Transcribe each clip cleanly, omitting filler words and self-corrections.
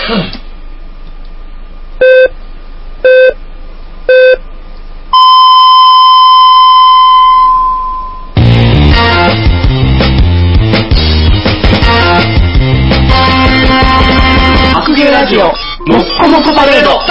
白芸ラジオもっこもこパレード。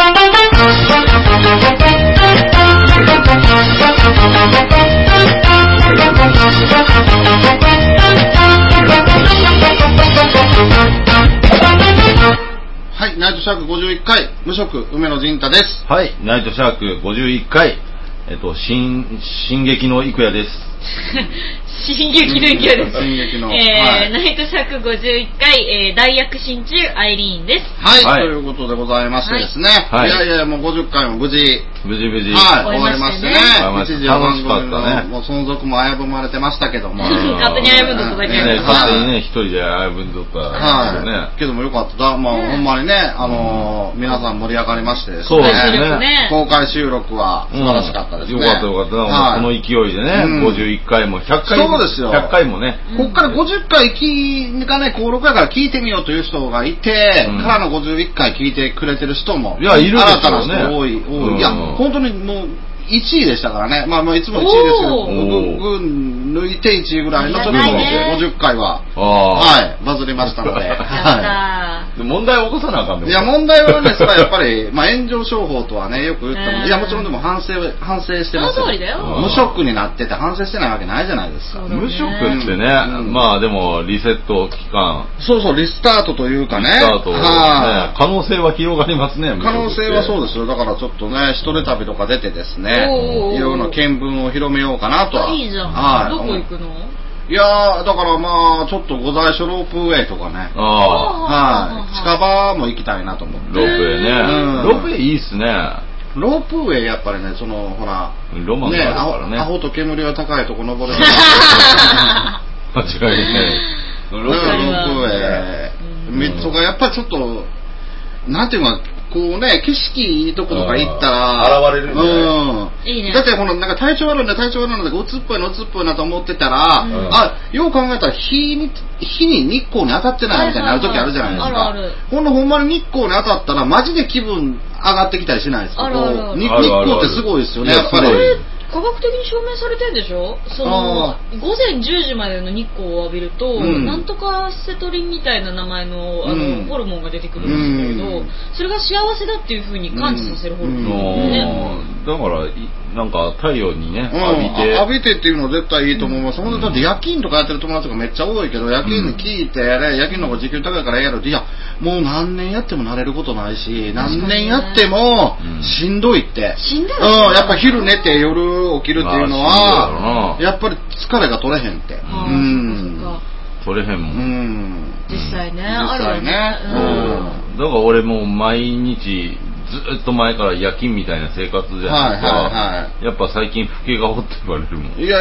はい、ナイトシャーク51回無職梅野仁太です。 はい、ナイトシャーク51回進撃の幾夜です。 進撃の勢いです。 進撃の、 ナイトシャーク51回、大躍進中アイリーンです。 はい、ということでございましてですね、 はい、 いやもう50回も無事、 はい、 終わりましてね、一時は番組の、 ね、 もう存続も危ぶまれてましたけども勝手に危ぶんどっただけで、 勝手にね、一人で危ぶんどったね、 けどもよかった。まあ、ほんまにね、皆さん盛り上がりましてですね、 そうですね、 公開収録は素晴らしかったですね。 よかったよかった、この勢いでね、51回も100回そうですよ、 100回もね、 こっから50回がね、登録やから聞いてみようという人がいて、からの51回聞いてくれてる人も、 いや、いるでしょうね、 新たな人多い。いや、本当にもう、1位でしたからね。まあいつも1位ですけど、群抜いて1位ぐらいのちょっと50回は、はい、バズりましたので。 はい。問題を起こさなあかんね。 いや、問題はね、それはやっぱり、まあ炎上商法とはね、よく言ったもんで、いや、もちろんでも反省してますよ。無職になってて反省してないわけないじゃないですか。 無職ってね、まあでも、リセット期間。 そう、リスタートというかね。 リスタート。可能性は広がりますね、 可能性はそうですよ。だからちょっとね、一人旅とか出てですね、いろいろな見聞を広めようかなとは。 いいじゃん。 はい。 どこ行くの？ いやだからまあちょっと御在所ロープウェイとかね。はい。近場も行きたいなと思って。 ロープウェイね。ロープウェイいいっすね。 ロープウェイやっぱりね、そのほら、 ロマンがあるからね。 アホと煙は高いとこ登れる。 間違いね。 ロープウェイ。とかやっぱりちょっとなんていうか。こうね、景色いいとことか行ったら現れるんだね。いいね。 だってほら、なんか体調悪いんだうつっぽいなと思ってたら、よう考えたら日に日光に当たってないみたいになる時あるじゃないですか。ほんまに日光に当たったらマジで気分上がってきたりしないですか。日光ってすごいですよね、やっぱり。 科学的に証明されてるんでしょ。その午前10時までの日光を浴びると、なんとかセトリンみたいな名前のホルモンが出てくるんですけれど、それが幸せだっていう風に感じさせるホルモンね。 だからなんか太陽にね浴びてっていうのは絶対いいと思います。だって夜勤とかやってる友達がめっちゃ多いけど、夜勤に聞いて夜勤の方が時給高いからやるって、いやもう何年やっても慣れることないし、何年やってもしんどいって。 しんどい。 やっぱ昼寝て夜起きるっていうのはやっぱり疲れが取れへんって。 取れへんもん。 実際ね、あるよね。 だから俺もう毎日ずっと前から夜勤みたいな生活じゃないですか。やっぱ最近老け顔って言われるもん。 いや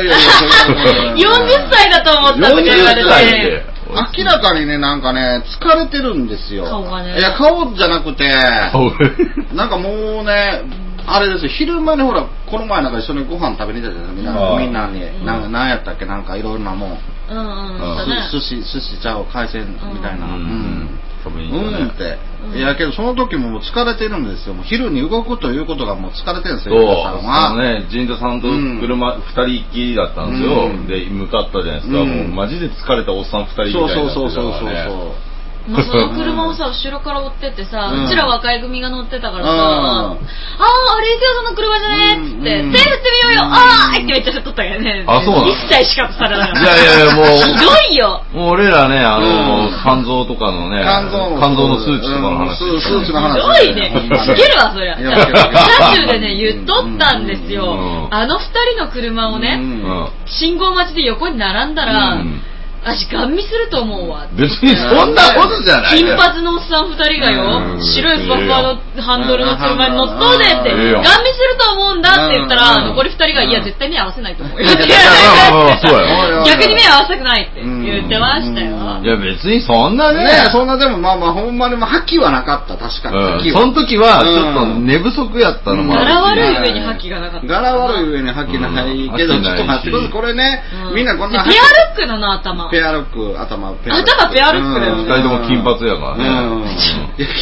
40歳だと思ったとか言われて。 明らかにね、なんかね、疲れてるんですよ。 顔がね。 いや、顔じゃなくて、なんかもうね、あれですよ、昼間にほら、この前なんか一緒にご飯食べに行ったじゃないですか、みんなに。何やったっけ、なんかいろいろなもん。寿司ちゃう、海鮮みたいな。って。いやけどその時も疲れてるんですよ。もう昼に動くということがもう疲れてるんですよ。 そうね、陣田さんと車2人っきりだったんですよ。で向かったじゃないですか。もうマジで疲れたおっさん2人みたいになってたからね。 その車をさ、後ろから追ってってさ、うちら若い組が乗ってたからさ、あれ行くよその車じゃねっつって、手振ってみようよ、ってめっちゃ撮ったけどね。一切しかされなかった。 いやもうひどいよ。 もう俺らね、肝臓とかのね、肝臓の数値とかの話。 数値の話。 ひどいね。しけるわそりゃ。車中でね言っとったんですよ。あの2人の車をね、信号待ちで横に並んだら。私ガン見すると思うわ。 別にそんなことじゃない。 金髪のおっさん2人がよ、白いふわふわのハンドルの車に乗っとうでって、ガン見すると思うんだって言ったら、残り2人がいや絶対目合わせないと思うよ。逆に目合わせたくないって言ってましたよ。 いや別にそんなね、 そんなでもまあほんまに覇気はなかった、確かに。 その時はちょっと寝不足やったのもある。 柄悪い上に覇気がなかった。 柄悪い上に覇気ないけど、ちょっと待ってください。これね、みんなこんな。 ペアルックなの頭。 ペアルック、頭ペアルックだよ。 二人とも金髪やからね。 いや金髪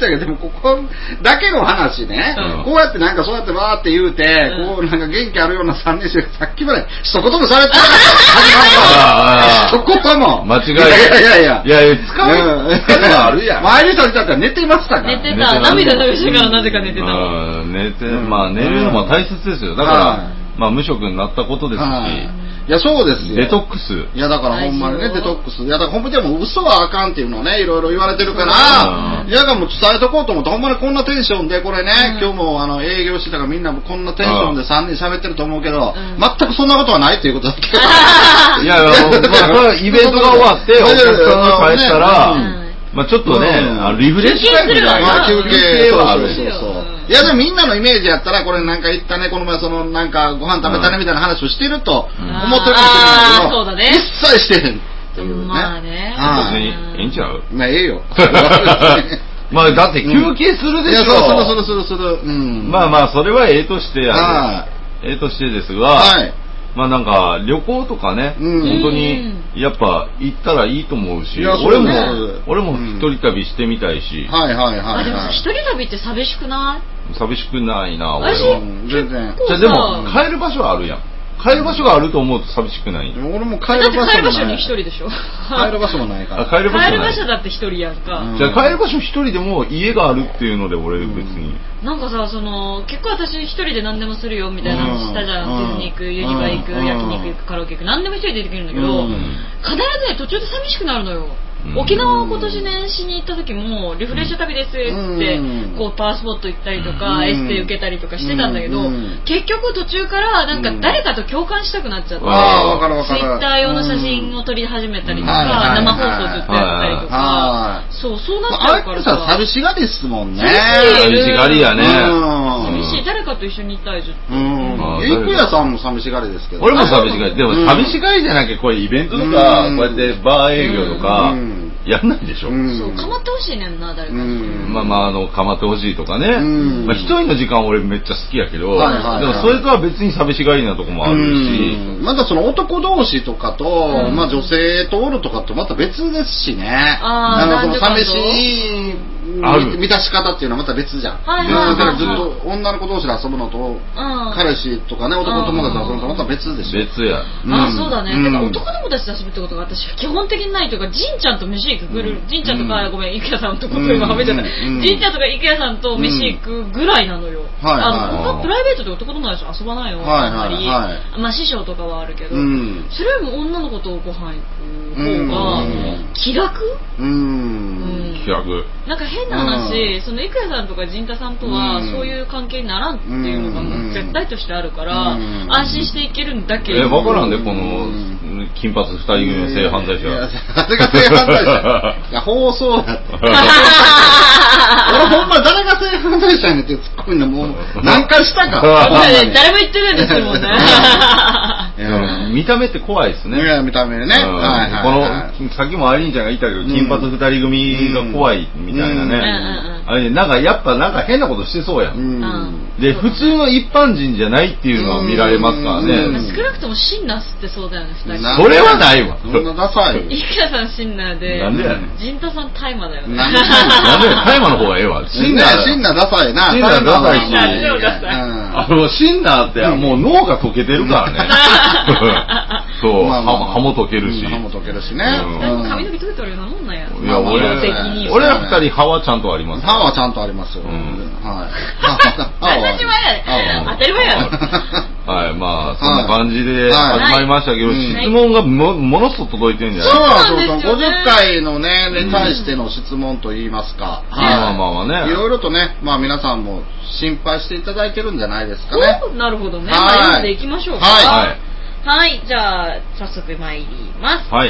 たけど、でもここだけの話ね、こうやってなんかそうやってわーって言うて、こうなんか元気あるような3人してさっきまで一言もされてなかった。一言も。 間違いない。いや、 疲れはあるやん。 前にされたって寝てましたから。 寝てた。涙流しながらなぜか寝てた。 まあ寝るのも大切ですよ。だから、まあ無職になったことですし。 いや、そうですよ。 デトックス。 いや、だからほんまにね、デトックス。いや、だからほんまにでも嘘はあかんっていうのをね、いろいろ言われてるから、いや、もう伝えとこうと思って、ほんまにこんなテンションで、これね、今日も営業してたからみんなこんなテンションで3人喋ってると思うけど、全くそんなことはないっていうことだったけど。 いや、イベントが終わって、お客さんが帰ったら、まあちょっとね、リフレッシュタイムみたいな休憩はある。いやでもみんなのイメージやったらこれなんか言ったねこの前そのなんかご飯食べたねみたいな話をしてると思ってるかもしれないけど、一切してへんっていうね。 まあね。 ええんちゃう？ まあええよ。 まあだって休憩するでしょ。 いやそうする。 まあまあそれはええとしてですが。まあなんか旅行とかね、本当にやっぱ行ったらいいと思うし、俺も一人旅してみたいし。 はい。 でもさ、一人旅って寂しくない？ 寂しくないな、俺は。 全然。 じゃあでも帰る場所はあるやん。帰る場所があると思うと寂しくない。 俺も帰る場所に一人でしょ。 帰る場所もないから。 帰る場所だって一人やんか。 じゃあ帰る場所一人でも家があるっていうので俺別に。 なんかさ、結構私一人で何でもするよみたいな話したじゃん。ディズニー行く、ユニバ行く、焼肉行く、カラオケ行く、何でも一人でできるんだけど、必ずね、途中で寂しくなるのよ。沖縄を今年年始に行った時もリフレッシュ旅ですってこうパワースポット行ったりとかエステ受けたりとかしてたんだけど結局途中からなんか誰かと共感したくなっちゃってツイッター用の写真を撮り始めたりとか生放送ずっとやったりとかそうなっちゃうからさ寂しがりっすもんね寂しがりやね寂しい誰かと一緒に行ったいずっと郁也さんも寂しがりですけど俺も寂しがりでも寂しがりじゃなきゃこういうイベントとかこうやってバー営業とかやんないでしょ。 そう構ってほしいねんな誰かに。 まあ構ってほしいとかね。まあ一人の時間俺めっちゃ好きやけど、でもそれとは別に寂しがりなとこもあるし、 またその男同士とかとまあ女性とおるとかとまた別ですしね。なんかその寂しい満たし方っていうのはまた別じゃん。だからずっと女の子同士で遊ぶのと彼氏とかね男友達で遊ぶのとまた別でしょ。 別や。 そうだね。だから男友達と遊ぶってことが私基本的にないというかじんちゃんと飯行くじんちゃんとかごめん郁也さんとこと今はめちゃったじんちゃんとか郁也さんと飯行くぐらいなのよ。他プライベートで男友達と遊ばないよあんまり。まあ師匠とかはあるけどそれよりも女の子とご飯行く方が気楽。 気楽。 なんか変な話その郁也さんとか陣太さんとはそういう関係にならんっていうのがもう絶対としてあるから安心していけるんだけれども分からんでこの金髪2人組の性犯罪者誰が性犯罪者いや放送だって俺ほんま誰が性犯罪者やねんってツッコミのもう何回したか誰も言ってないですもんね見た目って怖いですね。 いや見た目ね。 このさっきもアイリンちゃんが言ったけど金髪2人組が怖いみたいなね。あれなんかやっぱなんか変なことしてそうやん。で普通の一般人じゃないっていうのを見られますからね。 少なくともシンナー吸ってそうだよね2人。 それはないわ。 そんなダサい。 郁也さんシンナーで。 なんでやねん。 陣太さん大麻だよね。 なんで大麻の方がええわ。 シンナーダサいな。 シンナーダサいし。シンナーってもう脳が溶けてるからね。そう歯も溶けるし。 歯も溶けるしね。 髪の毛溶けてるようなもんなんや。 いや俺ら2人歯はちゃんとあります。 歯はちゃんとありますよ。はい。 当たり前やで。当たり前やろ。 はい、まあそんな感じで始まりましたけど、質問がものすごく届いてるんじゃないですか。そう50回のねに対しての質問といいますか。 まあね。 いろいろとね、まあ皆さんも心配していただいてるんじゃないですかね。 なるほどね。読んでいきましょうか。はい、じゃあ早速参ります。 はい。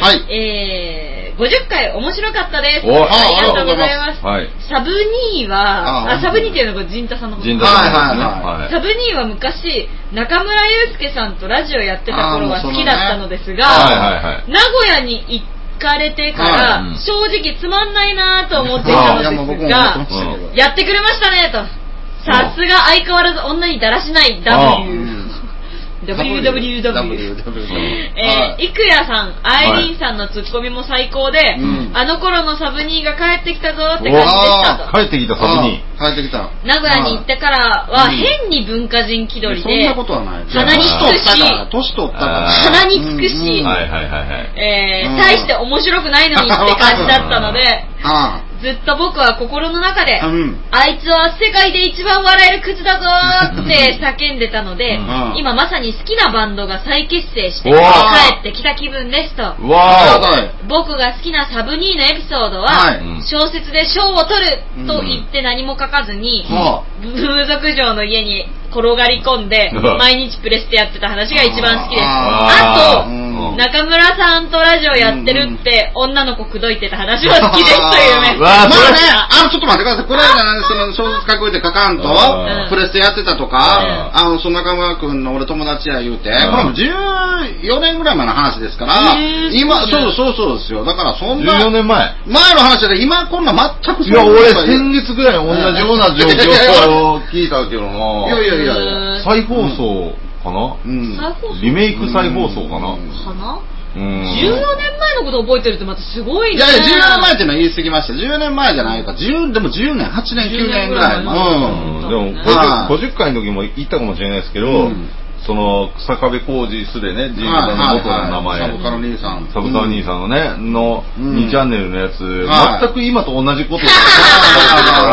50回面白かったです。 ありがとうございます。 はい。 サブニーはサブニーっていうのが陣太さんのこと。 陣太さんサブニーは昔中村祐介さんとラジオやってた頃は好きだったのですが、名古屋に行かれてから正直つまんないなと思っていたのですが、やってくれましたねと。さすが相変わらず女にだらしない W。 WWW。いくやさん、アイリーンさんのツッコミも最高で、あの頃のサブニーが帰ってきたぞって感じでしたと。 帰ってきたサブニー。帰ってきた。 名古屋に行ってからは変に文化人気取りで、 そんなことはない。 鼻につくし、 年取ったから。 鼻につくし、大して面白くないのにって感じだったので、ずっと僕は心の中で、あいつは世界で一番笑えるクズだぞーって叫んでたので、今まさに好きなバンドが再結成して帰ってきた気分ですと。僕が好きなサブニーのエピソードは、小説で賞を取ると言って何も書かずに、風俗嬢の家に転がり込んで毎日プレステやってた話が一番好きです。あと中村さんとラジオやってるって女の子口説いてた話は好きですというね。 まあね、ちょっと待ってください。これその小説書いて書かんとプレステやってたとか、その中村くんの俺友達や言うて、これも14年ぐらい前の話ですから、今そうですよ。だからそんな 14年前の話で今こんな全く。 いや俺先月ぐらい同じような状況を聞いたけどな。 いや再放送かな、リメイク再放送かな、 14年前のこと覚えてるってまたすごいね。 いや14年前っていうのは言い過ぎました。14年前じゃないか。でも10年、8年、9年ぐらい。でも50回の時も言ったかもしれないですけど、その草壁浩二すでね、ジーコさんの元の名前、 サブカル兄さんのね、の2チャンネルのやつ、全く今と同じことをやってるから、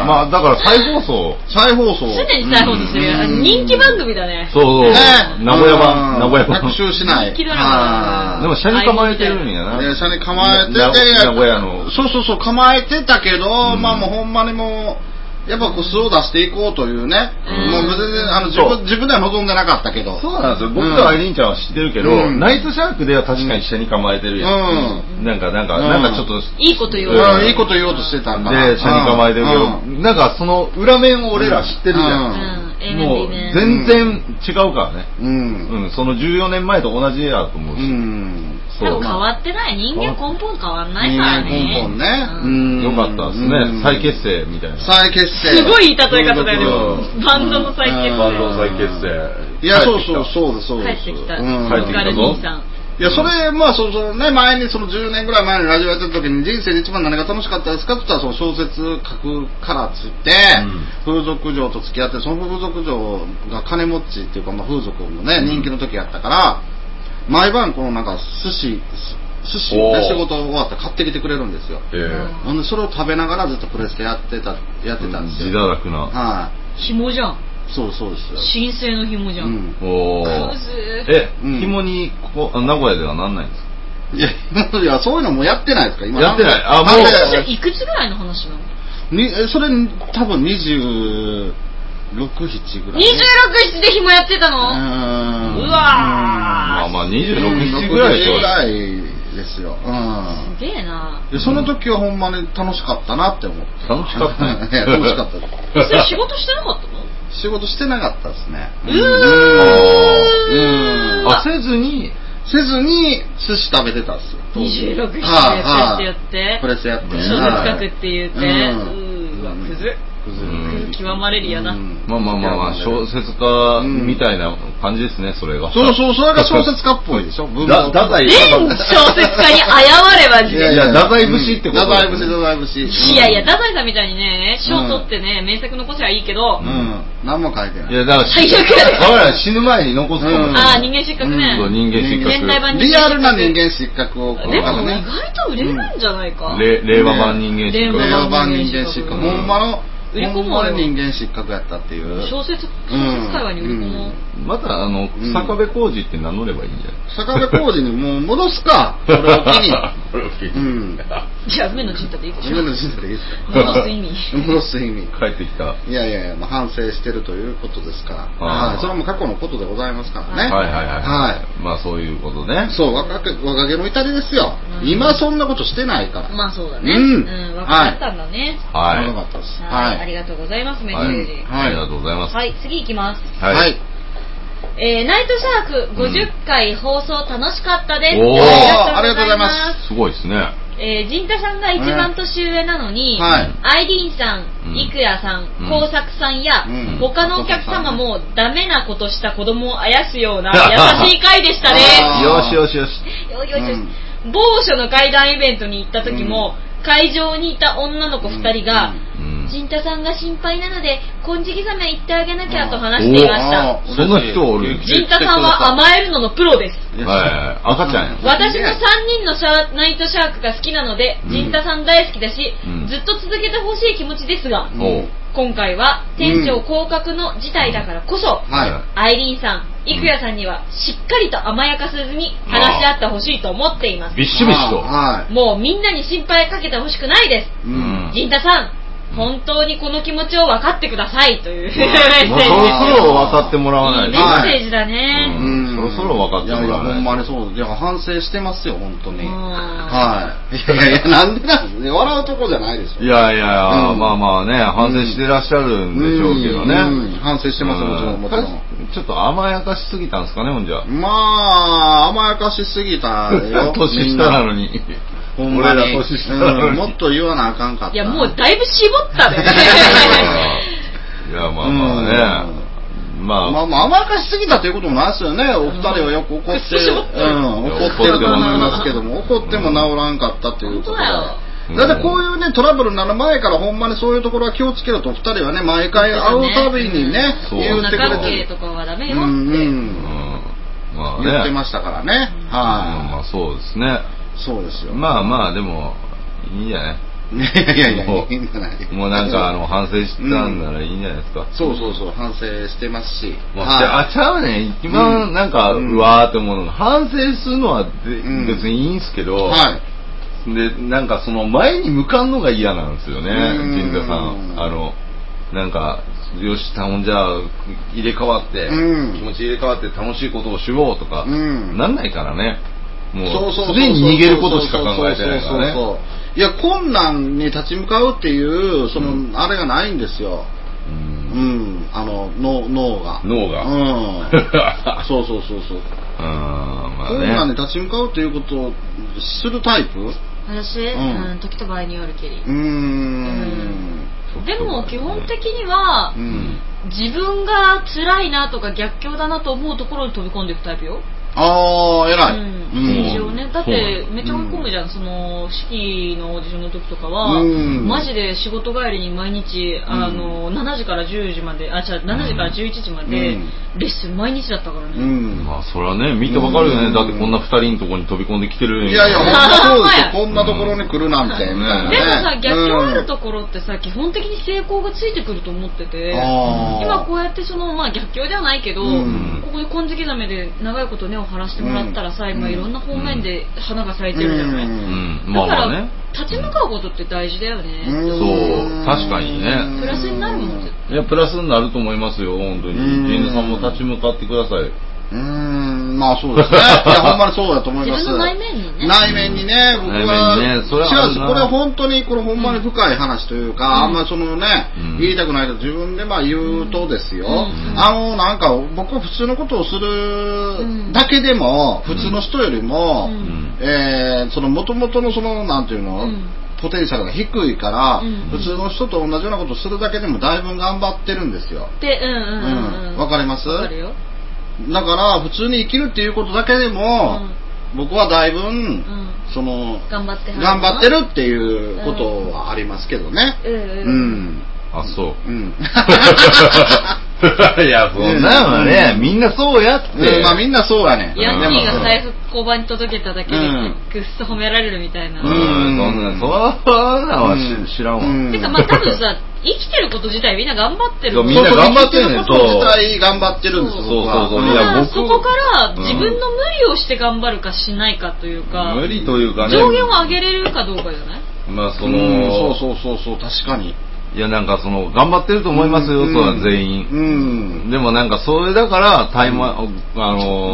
まあだから再放送。 常に再放送する。人気番組だね。 そう。名古屋版。 学習しない。 人気ドラマ。 でも車に構えてるんやな。 車に構えてて、 名古屋の。 そう、構えてたけど、まあもうほんまにもう、やっぱ素を出していこうというね、もう全然自分では望んでなかったけど。 そうなんですよ。僕とアイリーンちゃんは知ってるけど、ナイトシャークでは確かに下に構えてるやん。なんかちょっといいこと言おう。 いいこと言おうとしてたんだ。 で、下に構えてるけど、なんかその裏面を俺ら知ってるじゃん。もう全然違うからね。その14年前と同じやと思うし。 でも変わってない。人間根本変わんないからね。 根本ね。 よかったですね。再結成みたいな。 すごいいい例え方だよね。バンドの再結成。 バンドの再結成。 いや、そうです。 帰ってきた。 帰ってきたぞ。 いや、それ、まあ、ね、前に10年ぐらい前にラジオやってた時に人生で一番何が楽しかったですかって言ったら、その小説書くからっつって、風俗嬢と付き合って、その風俗嬢が金持ちっていうか、まあ、風俗もね、人気の時やったから、毎晩このなんか寿司ね、仕事終わって買ってきてくれるんですよ。それを食べながらずっとプレステやってたんですよ。 自堕落な。 紐じゃん。 そうですよ。 神聖の紐じゃん。 紐に名古屋ではなんないんですか？いやそういうのもやってないですか今。 やってない。もういくつぐらいの話なの？ それ多分26、7ぐらい。 26、7で紐やってたの？うわまあ26、7ぐらいでしょ。 ぐらいですよ。 すげえな。 その時はほんまに楽しかったなって思って。 楽しかったね。 楽しかった。 それ仕事してなかったの？ 仕事してなかったですね。 せずに寿司食べてたっす。 26、7でプレスやって。 プレスやって。 小説書くって言って。うわ、クズ。極まれるやな。 まあ小説家みたいな感じですね、それが。 それが小説家っぽいでしょ。 全小説家に謝ればいや太宰節ってこと。 太宰節。 いや太宰さんみたいにね、賞取ってね、名作残しはいいけど、 何も書いてない。 いやだから最悪やで。 我々死ぬ前に残すかも。 人間失格ね。 人間失格。 リアルな人間失格を。 でも意外と売れるんじゃないか。 令和版人間失格。 令和版人間失格。ほんまの売り込もうよ。人間失格やったっていう。 小説界隈に売り込もう。 また草壁浩二って名乗ればいいんじゃない？ 草壁浩二にもう戻すか。これを機に。 じゃあ梅の陣太でいいでしょ。 梅の陣太でいいですか。 戻す意味。 戻す意味。 帰ってきた。 いや反省してるということですから。それはもう過去のことでございますからね。 はい。まあそういうことね。 そう、若気の至りですよ。今そんなことしてないから。 まあそうだね。若かったんだね。 はい。 若かったです。 ありがとうございます、メッセージ。 ありがとうございます。 はい、次いきます。 はい。 ナイトシャーク50回放送楽しかったです。 ありがとうございます。 すごいですね。 陣太さんが一番年上なのに、アイリーンさん、イクヤさん、工作さんや、他のお客様もダメなことした子供をあやすような優しい会でしたね。 よしよしよし。 某所の怪談イベントに行った時も、会場にいた女の子2人が、陣太さんが心配なので金色ザメ行ってあげなきゃと話していました。 そんな人おる。 陣太さんは甘えるののプロです。 赤ちゃんや。 私も3人のナイトシャークが好きなので陣太さん大好きだし、ずっと続けてほしい気持ちですが、今回は店長降格の事態だからこそ、アイリーンさん、イクヤさんにはしっかりと甘やかさずに話し合ってほしいと思っています。 ビッシュビシュと。 もうみんなに心配かけてほしくないです。陣太さん、本当にこの気持ちを分かってくださいというメッセージ。 そろそろ分かってもらわないと。 メッセージだね。 そろそろ分かってもらわない。 ほんまにそう。いや、反省してますよ、本当に。はい。いやいや、なんでなんですね。笑うとこじゃないでしょ。 いやいや、まあまあね、反省してらっしゃるんでしょうけどね。 反省してますよ、もちろん、もちろん。 ちょっと甘やかしすぎたんですかね、ほんじゃ。 まあ、甘やかしすぎたよ。 年下なのに。 俺ら年下なのに。もっと言わなあかんかった。 いや、もうだいぶ絞ったね。 いや、まあまあね。まあ甘やかしすぎたということもないですよね。お二人はよく怒って、怒ってると思いますけども、怒っても治らんかったということで。だってこういうね、トラブルになる前からほんまにそういうところは気をつけろと二人はね、毎回会うたびにね、言ってくれてる。 とかはダメよって。 言ってましたからね。 まあそうですね。 そうですよ。 まあまあでもいいんじゃない。 いやいやいいんじゃない。 もうなんか反省したんならいいんじゃないですか。 そう反省してますし。 ちゃうね。一番なんかうわーって思うのが、反省するのは別にいいんですけど。でなんかその前に向かんのが嫌なんですよね、陣太さん。なんかよし、ほんじゃ入れ替わって、気持ち入れ替わって楽しいことをしようとか、なんないからね。もうすでに逃げることしか考えてないからね。 いや、困難に立ち向かうっていうその、あれがないんですよ。脳が。そう。困難に立ち向かうっていうことをするタイプ？ 私、時と場合によるけり。でも基本的には、自分が辛いなとか逆境だなと思うところに飛び込んでいくタイプよ。 ああ、偉い。 一応ね、だってめっちゃ追い込むじゃん。その式のオーディションの時とかは、マジで仕事帰りに毎日7時から10時まで、7時から11時までレッスン毎日だったからね。 まあそれはね、見てわかるよね。だってこんな2人のところに飛び込んできてる。 いやいや、そうですよ。こんなところに来るなんてみたいなね。 でもさ、逆境あるところってさ、基本的に成功がついてくると思ってて、今こうやってその逆境ではないけど、ここに金色ザメで長いこと根を張らしてもらったらさ、今いろんな方面で花が咲いてるじゃない。だから立ち向かうことって大事だよね。 そう、確かにね。 プラスになるもん。 いや、プラスになると思いますよ、本当に。陣太さんも立ち向かってください。 まあそうですね。いや、ほんまにそうだと思います。 自分の内面にね。 内面にね、僕は違うんです。これは本当に、これほんまに深い話というか、あんまそのね、言いたくないと自分で言うとですよ。なんか僕は普通のことをするだけでも、普通の人よりも、その元々のその、なんていうの、ポテンシャルが低いから、普通の人と同じようなことをするだけでもだいぶ頑張ってるんですよ。わかります？わかるよ。だから普通に生きるっていうことだけでも、僕はだいぶその頑張ってるっていうことはありますけどね。 あ、そう。いや、そんなのはね、みんなそうやって。 まあみんなそうやね。 ヤンキーが財布交番に届けただけでぐっそ褒められるみたいな。 そんなは知らんわ。 てかまあ多分さ、生きてること自体みんな頑張ってる。 みんな頑張ってるね。 生きてること自体頑張ってるんですよ。 そこから自分の無理をして頑張るかしないかというか、 無理というかね。 上限を上げれるかどうかじゃない？ まあそう確かに。 いや、なんかその頑張ってると思いますよ、それは全員。でもなんかそれだから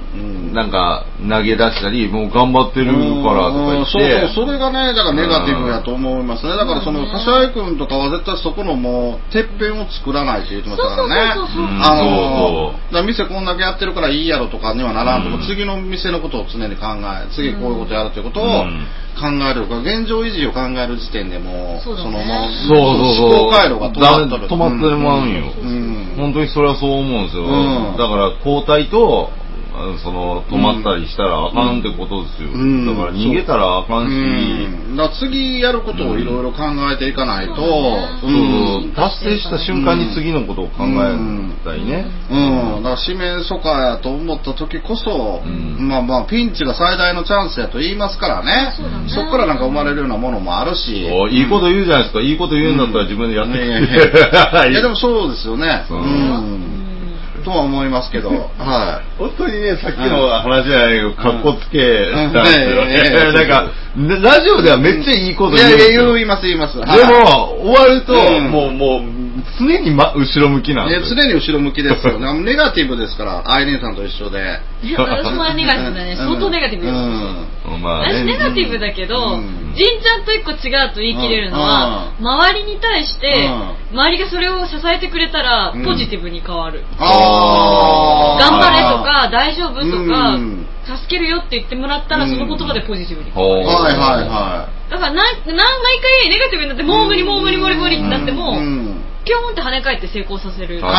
なんか投げ出したりもう頑張ってるからとか言って、 それがねだからネガティブやと思いますね。だからその柏井君とかは絶対そこのもうてっぺんを作らないって言ってましたからね。だから店こんだけやってるからいいやろとかにはならんと、次の店のことを常に考え、次こういうことやるということを考えるから、現状維持を考える時点でもうそのもう思考回路が止まってる。 止まってまうんよ。本当にそれはそう思うんですよ。だから交代とその止まったりしたらあかんってことですよ。だから逃げたらあかんし、 だから次やることをいろいろ考えていかないと、 達成した瞬間に次のことを考えたいね。 だから四面楚歌やと思った時こそ、まあピンチが最大のチャンスやと言いますからね。そこからなんか生まれるようなものもあるし、 いいこと言うじゃないですか。いいこと言うんだったら自分でやってくれ。 いやでもそうですよね。とは思いますけど、はい。 本当にね、さっきの話じゃないけど、かっこつけたんですよね。なんか、ラジオではめっちゃいいこと言うんですよ。 言います。でも、 終わると、もう、常に後ろ向きなんですよ。 常に後ろ向きですよね。ネガティブですから、アイリーンさんと一緒で。 私もネガティブだね。相当ネガティブです。私ネガティブだけど、ジンちゃんと一個違うと言い切れるのは、周りに対して、周りがそれを支えてくれたら、ポジティブに変わる。頑張れとか、大丈夫とか、助けるよって言ってもらったら、その言葉でポジティブに変わる。だから毎回ネガティブになって、もう無理ってなっても、ピョーンって跳ね返って成功させる。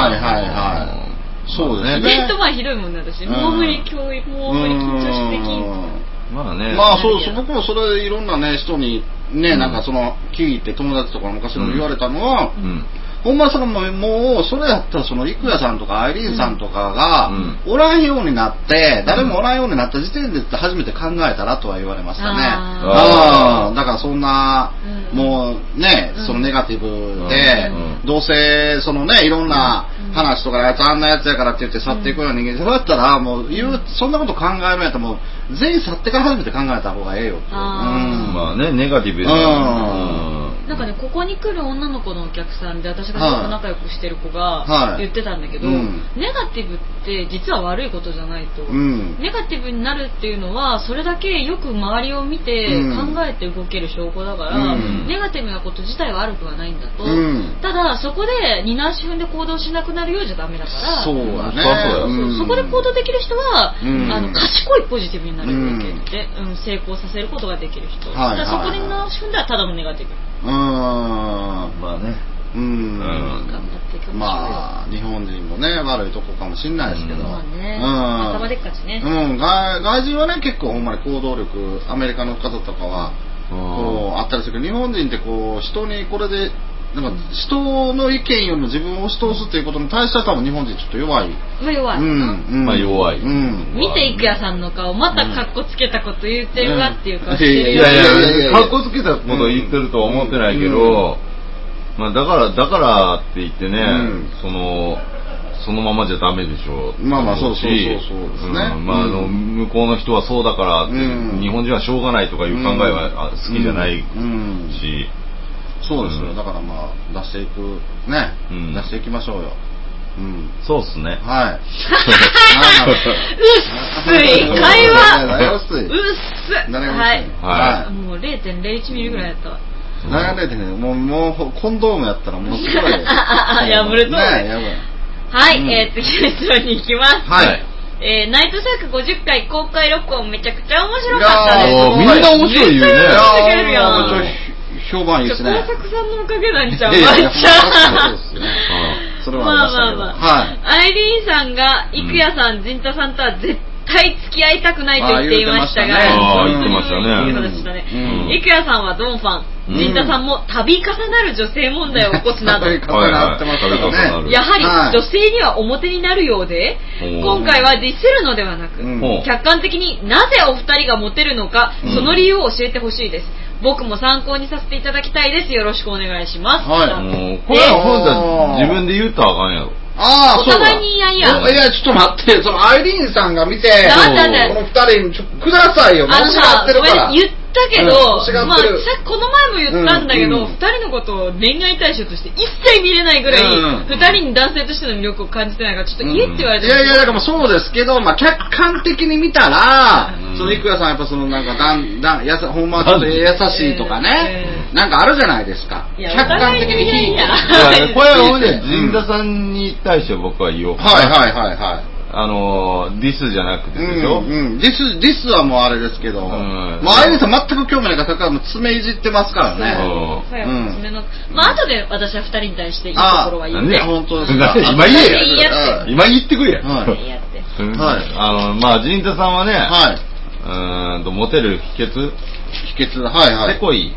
そうですね。 デート前ひどいもんね、私。もう無理緊張してできん。 まあね。 僕もそれでいろんなね、人にね、なんかその、聞いて友達とか昔の言われたのは、ほんまもうそれやったらその郁也さんとかアイリーンさんとかがおらんようになって誰もおらんようになった時点で初めて考えたらとは言われましたね。だからそんなもうねそのネガティブでどうせそのねいろんな話とかあいつあんなやつやからって言って去っていくような人間だったらもうそんなこと考えるんやったらもう全員去ってから初めて考えた方がええよって。 まあねネガティブなんかねここに来る女の子のお客さんで私がすごく仲良くしてる子が言ってたんだけど、ネガティブって実は悪いことじゃないと、ネガティブになるっていうのはそれだけよく周りを見て考えて動ける証拠だから、ネガティブなこと自体は悪くはないんだと、ただそこで二の足踏んで行動しなくなるようじゃダメだからそうだね、 そこで行動できる人は、賢いポジティブになれるわけで、成功させることができる人、だからそこで二の足踏んだらただのネガティブ。 まあね頑張っていくまあ日本人もね悪いとこかもしれないですけど、 頭でっかちね。 外人はね結構ほんまに行動力アメリカの方とかはこうあったりするけど、日本人ってこう人にこれでなんか人の意見よりも自分を押し通すっていうことに対しては多分日本人ちょっと弱い。 弱い。 まあ弱い。 見て郁也さんの顔またカッコつけたこと言ってるわっていう顔してるよ。 いやカッコつけたこと言ってるとは思ってないけど、まあだからって言ってね、そのままじゃダメでしょ。 まあそうですね。 まあ向こうの人はそうだからって日本人はしょうがないとかいう考えは好きじゃないし。 そうですよ。だからまあ出していくね、出していきましょうよ。 そうっすね。 はい。 うっすい会話。 うっすい。 はい。もう 0.01 ミリぐらいやったわ。 何が 0.01 もうコンドームやったらもうすごい。 破れと。はい。次の質問に行きます。 はい。 ナイトサーク50回公開録音めちゃくちゃ面白かったです。 みんな面白いよね。評判いいですね。 工作さんのおかげなんちゃう。まっちゃう。 それはアイリーンさんが郁也さん、陣太さんとは絶対付き合いたくないと言っていましたが、 言ってましたね。郁也さんはドンファン、陣太さんも度重なる女性問題を起こすなど、やはり女性には表になるようで、今回はディスるのではなく、客観的になぜお二人がモテるのか、その理由を教えてほしいです。僕も参考にさせていただきたいです。よろしくお願いします。 これは本当自分で言うとあかんやろ。 お互いに言いやんや。 いや、ちょっと待って、そのアイリーンさんが見て、この二人にくださいよ。間違ってるから。 言ってけど、まあ、この前も言ったんだけど、 うん 2人のことを恋愛対象として一切見れないぐらい、2人に男性としての魅力を感じてないから、ちょっと家って言われても、 いや、だからそうですけど、まあ、客観的に見たら、その、いくやさんやっぱその、なんか、ほんまちょっと優しいとかね、なんかあるじゃないですか。客観的に聞いて。 これはほんで、陣田さんに対して僕は言おうかな。 はい。 ディスじゃなくてでしょ、 ディスはもうあれですけど、まあ、あゆみさん全く興味ないから、それからもう爪いじってますからね。 まあ、後で私は2人に対していいところは言うね。 本当ですか。 今言えや。今言ってくれや。 はい。 まあ、陣田さんはね、モテる秘訣、せこい。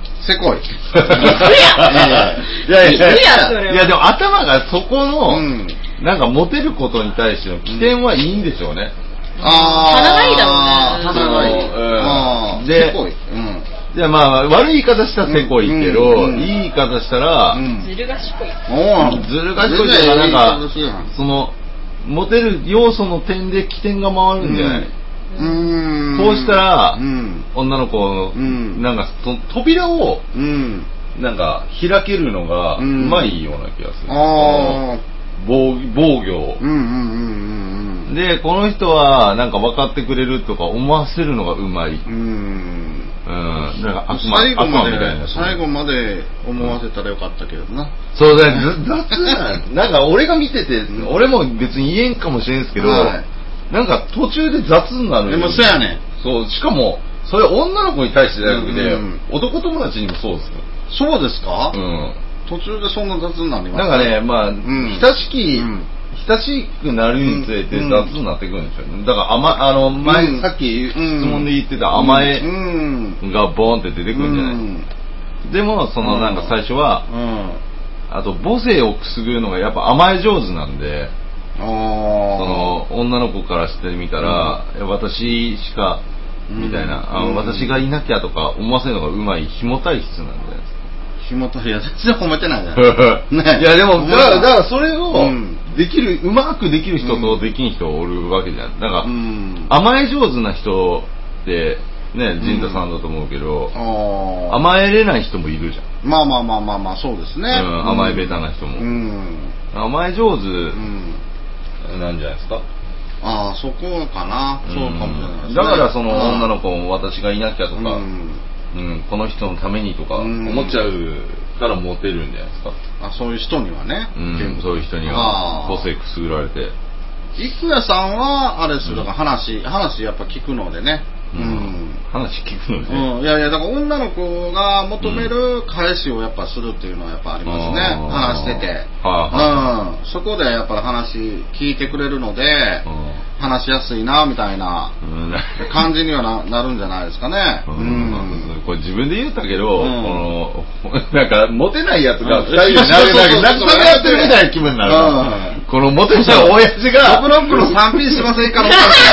いや、でも頭がそこの、なんかモテることに対しての起点はいいんでしょうね。 鼻がいいだろうね。 鼻がいい。 で、じゃあまあ、悪い言い方したらせこいけど、いい言い方したら、 ずる賢い。 ずる賢いというか、なんか、その、モテる要素の点で起点が回るんじゃない？こうしたら、女の子、なんか、扉を、なんか、開けるのが、うまいような気がする。防御。で、この人は、なんか分かってくれるとか思わせるのがうまい。なんか悪魔みたいな。 最後まで思わせたらよかったけどな。 そうだね、雑なんか俺が見てて、俺も別に言えんかもしれんですけど、なんか途中で雑になる。 でもそうやね。 そう、しかも、それ女の子に対してじゃなくて、男友達にもそうですよ。 そうですか？途中でそんな雑になりますなんかね、まあ、親しくなるにつれて雑になってくるんですよ。だから前、さっき質問で言ってた甘えがボーンって出てくるんじゃないでも、そのなんか最初は、あと母性をくすぐるのがやっぱ甘え上手なんで、その女の子からしてみたら、私しか、みたいな、私がいなきゃとか思わせるのがうまいひも体質なんじゃないですか。 ひも体、いや、全然褒めてないじゃないいや、でも、だからそれを、うまくできる人とできん人おるわけじゃん。だから、甘え上手な人って、ね、陣田さんだと思うけど、甘えれない人もいるじゃん。 まあ、そうですね。 甘えベタな人も。甘え上手なんじゃないですか。 そこかな。そうかもしれないですね。 だからその女の子も私がいなきゃとか、この人のためにとか思っちゃうからモテるんじゃないですか。 そういう人にはね。 そういう人には個性くすぐられて。 郁也さんはあれですよ、だから話やっぱ聞くのでね。 話聞くのね。 いやだから女の子が求める返しをやっぱするっていうのはやっぱありますね。話してて。そこでやっぱり話聞いてくれるので、話しやすいなみたいな感じにはなるんじゃないですかね。 これ自分で言ったけど、なんかモテないやつが2人で仲間やってるみたいな気分になる。このモテた親父がブロックの 3P しませんかの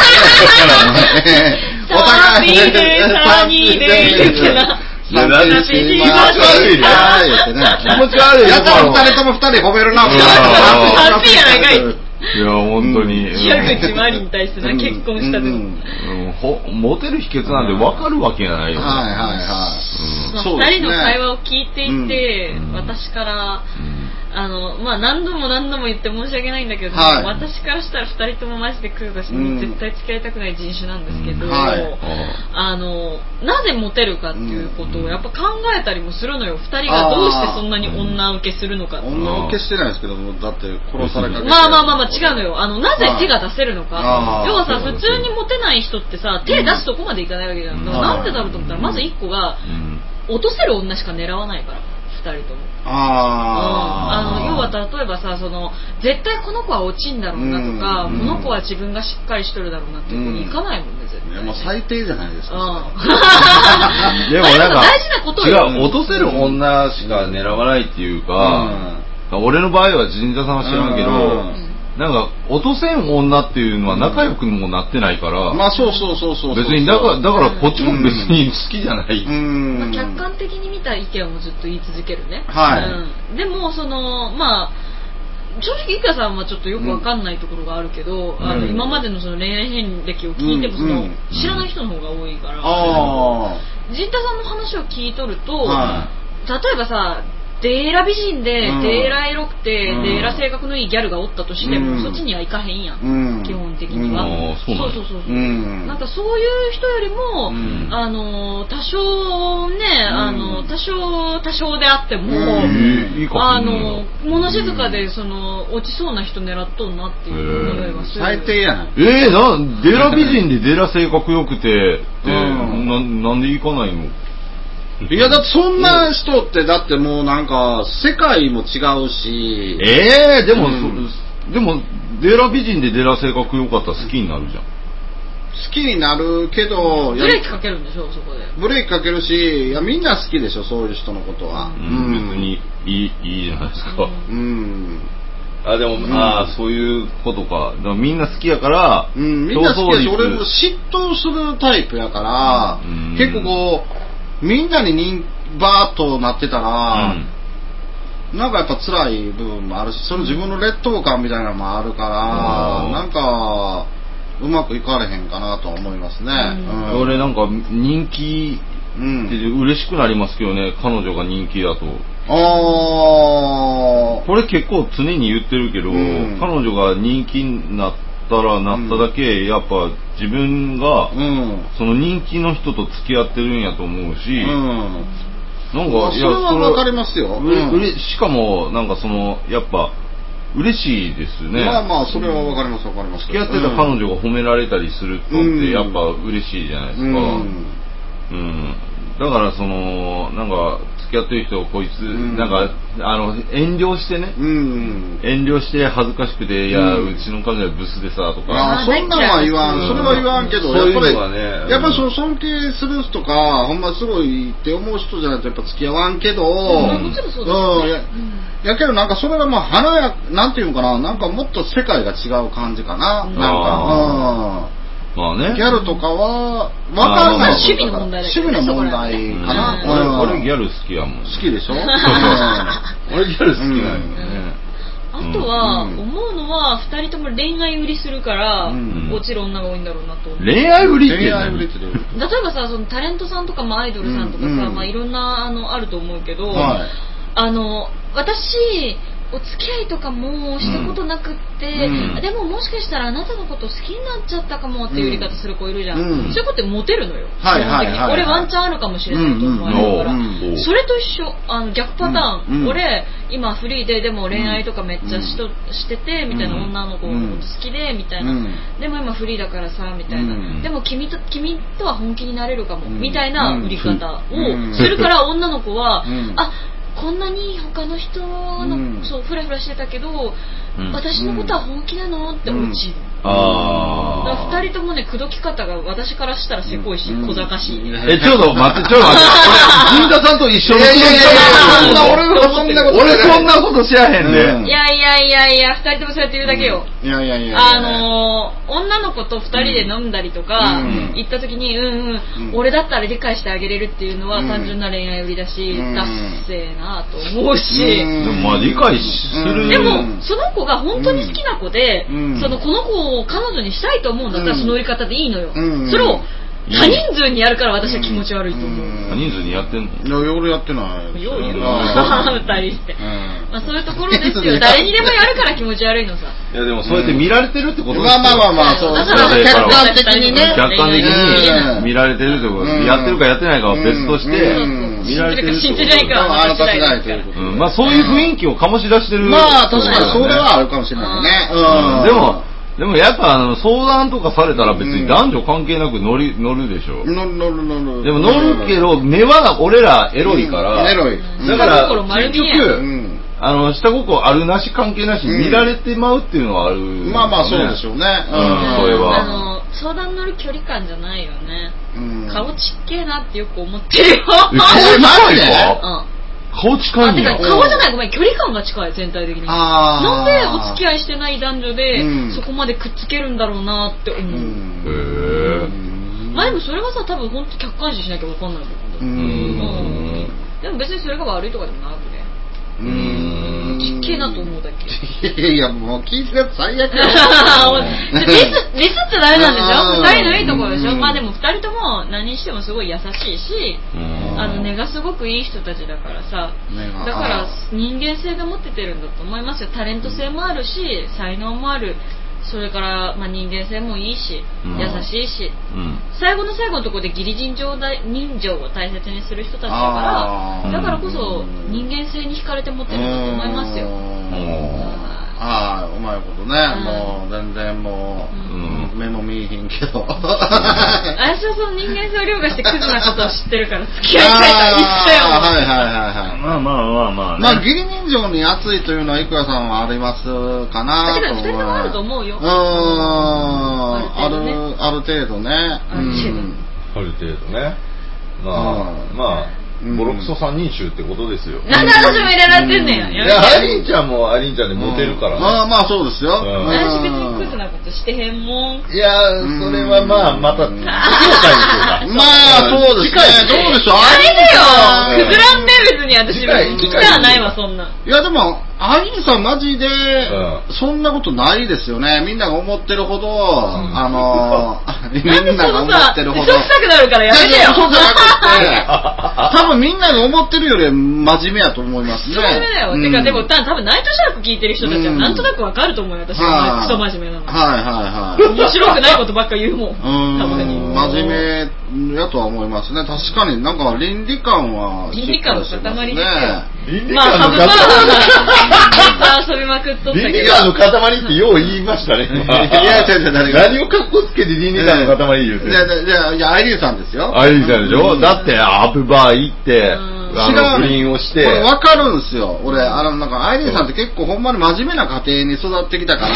お互い 3P で3Pで言ってな。 気持ち悪いね。気持ち悪い。 やったら2人とも2人褒めるな。3P やないかい。 いや、本当に。 矢口真理に対して結婚したでも。 モテる秘訣なんて分かるわけがないよね。 2人の会話を聞いていて、私から、まあ何度も言って申し訳ないんだけど、私からしたら2人ともマジでクズだし、絶対付き合いたくない人種なんですけど、なぜモテるかっていうことをやっぱ考えたりもするのよ。2人がどうしてそんなに女受けするのか。 女受けしてないですけども、だって殺されかけて。 まあ違うのよ。なぜ手が出せるのか。要はさ、普通にモテない人ってさ、手出すとこまでいかないわけじゃん。なんでだろうと思ったら、まず1個が、落とせる女しか狙わないから。2人とも。要は例えばさ、絶対この子は落ちんだろうなとか、この子は自分がしっかりしとるだろうなっていう子に行かないもんね、絶対。 もう最低じゃないですか。 でもなんか大事なことよ。 違う、落とせる女しか狙わないっていうか、俺の場合は陣田さんは知らんけど、なんか落とせん女っていうのは仲良くもなってないから、 まあそう別にだからこっちも別に好きじゃない。 客観的に見た意見をずっと言い続けるね。でもまあ正直郁也さんはちょっとよくわかんないところがあるけど、今までのその恋愛遍歴を聞いても知らない人の方が多いから。 陣太さんの話を聞いとると、例えばさ、デーラ美人で、デーラエロくて、デーラ性格のいいギャルがおったとしても、そっちには行かへんやん、基本的には。そうなんかそういう人よりも、多少ね、多少であっても、物静かで落ちそうな人狙っとんなっていう思いはする。 最低やん。 デーラ美人でデーラ性格良くてなんで行かないの？ いやだってそんな人ってだってもうなんか世界も違うし。 でもデーラ美人でデーラ性格良かったら好きになるじゃん。 好きになるけどブレーキかけるんでしょ、そこで。 ブレーキかけるし、いやみんな好きでしょ、そういう人のことは。 別にいいじゃないですか。でも、そういうことか。だからみんな好きやから、 みんな好きやし、俺も嫉妬するタイプやから、結構こう、みんなにバーッとなってたら、なんかやっぱ辛い部分もあるし、その自分の劣等感みたいなのもあるから、なんかうまくいかれへんかなと思いますね。 俺なんか人気って嬉しくなりますけどね、彼女が人気だと。これ結構常に言ってるけど、彼女が人気になったらなっただけ、やっぱ自分がその人気の人と付き合ってるんやと思うし、なんかそれはわかりますよ。 しかもなんかやっぱ嬉しいですね。 それはわかります。 付き合ってた彼女が褒められたりするのってやっぱ嬉しいじゃないですか。だからなんか付き合ってる人こいつなんか遠慮してね、遠慮して恥ずかしくて、いやうちの彼女はブスでさとか、 そんなんは言わん、それは言わんけど、やっぱりやっぱ尊敬する人かほんますごいって思う人じゃないとやっぱ付き合わんけど、 もちろんそうですね。 やけどなんかそれが華やなんていうのかな、なんかもっと世界が違う感じかな、なんか。ギャルとかは分からない。 趣味の問題だけどね。 趣味の問題かな。 俺ギャル好きやもん。 好きでしょ。 俺ギャル好きなんよね。 あとは思うのは2人とも恋愛売りするから落ちる女が多いんだろうなと思う。 恋愛売りって例えばさ、タレントさんとかアイドルさんとかさ、いろんなあると思うけど、私お付き合いとかもしたことなくって、でももしかしたらあなたのこと好きになっちゃったかもっていう言い方する子いるじゃん、そういう子ってモテるのよ。俺ワンチャンあるかもしれないと思われるから、それと一緒、逆パターン、俺今フリーででも恋愛とかめっちゃしててみたいな、女の子のこと好きでみたいな、でも今フリーだからさみたいな、でも君とは本気になれるかもみたいな売り方をするから女の子は、こんなに他の人の、そうフラフラしてたけど、私のことは本気なのって落ちる。だから2人ともね、口説き方が私からしたらせこいし、小賢しい。 ちょっと待って、銀座さんと一緒の口説き方。俺そんなことしやへんで。 いや、2人ともそうやって言うだけよ。女の子と2人で飲んだりとか行った時に、俺だったら理解してあげれるっていうのは単純な恋愛売りだし、ダッセーなと思うし。 でも理解する。 でもその子が本当に好きな子で、この子を彼女にしたいと思うんだったらその売り方でいいのよ。それを多人数にやるから私は気持ち悪いと思う。 多人数にやってんの？ いや、俺やってない。 よう言うな、2人して。そういうところですよ。誰にでもやるから気持ち悪いのさ。 いやでもそうやって見られてるってことですよ。 そう。 だから客観的にね。 客観的に見られてるってこと。やってるかやってないかは別として、見られてるってこと。 信じないかは私ないということ。 そういう雰囲気を醸し出してる。 確かにそれはあるかもしれないね。でもやっぱ相談とかされたら別に男女関係なく乗るでしょ。 乗る。 でも乗るけど根は俺らエロいから。 エロい。 だから結局下心あるなし関係なし見られてまうっていうのはある。 そうでしょうね。 それは。 相談乗る距離感じゃないよね。顔ちっけえなってよく思ってるよ。 顔近いか？顔近いんや。 顔じゃない、ごめん、距離感が近い、全体的に。なんでお付き合いしてない男女でそこまでくっつけるんだろうなって思う。でもそれはさ、多分本当客観視しなきゃ分かんない部分だ。でも別にそれが悪いとかでもなくね。 ちっけえなと思うだけ。 いやもう聞いてるやつ最悪や。 ディスってダメなんでしょ。2人のいいところでしょ。まあでも2人とも何してもすごい優しいし、根がすごくいい人たちだからさ。だから人間性が持っててるんだと思いますよ。タレント性もあるし、才能もある。それから、まあ、人間性もいいし、優しいし、最後の最後のところで義理人情を大切にする人たちだから、だからこそ人間性に惹かれて持ってるんだと思いますよ。 ああ、うまいことね、もう全然もう、目も見えへんけど。 私はその人間性を凌駕してクズなことを知ってるから付き合いたいと言ったよ。 はいはいはいはい。 まあね。 まあ義理人情に熱いというのは生田さんはありますかなと。 だけど2人ともあると思うよ。 ある程度ね。 ある程度ね。まあ。ボロクソ三人衆ってことですよ。 なんで私も入れられてんねん。 いや、アイリンちゃんもアイリンちゃんでモテるからね。 まあそうですよ。 私別にクズなことしてへんもん。 いや、それはまあまた次の回にしようか。 まあそうですね。どうでしょう。 あれだよ。クズらんで別に私聞きたないわそんな。 いやでもアイリンさんマジでそんなことないですよね。みんなが思ってるほどみんなが思ってるほど。 嘘くさくなるからやめてよ。 そうじゃなくて。多分みんなが思ってるより真面目やと思いますね。 真面目だよ。てかでも多分ナイトシャーク聞いてる人たちはなんとなくわかると思うよ。私はクソ真面目なの。 はい。 面白くないことばっか言うもん。たまに。 真面目やとは思いますね。確かになんか倫理観は倫理観の塊ですよ。 倫理観の塊。 遊びまくっとったけど。 倫理観の塊ってよう言いましたね。 いや何をカッコつけて倫理観の塊言うて。 いやアイリンさんですよ。 アイリンさんでしょ。だってアップバー行って不倫をして。 これ分かるんですよ。俺なんかアイリンさんって結構ほんまに真面目な家庭に育ってきたから。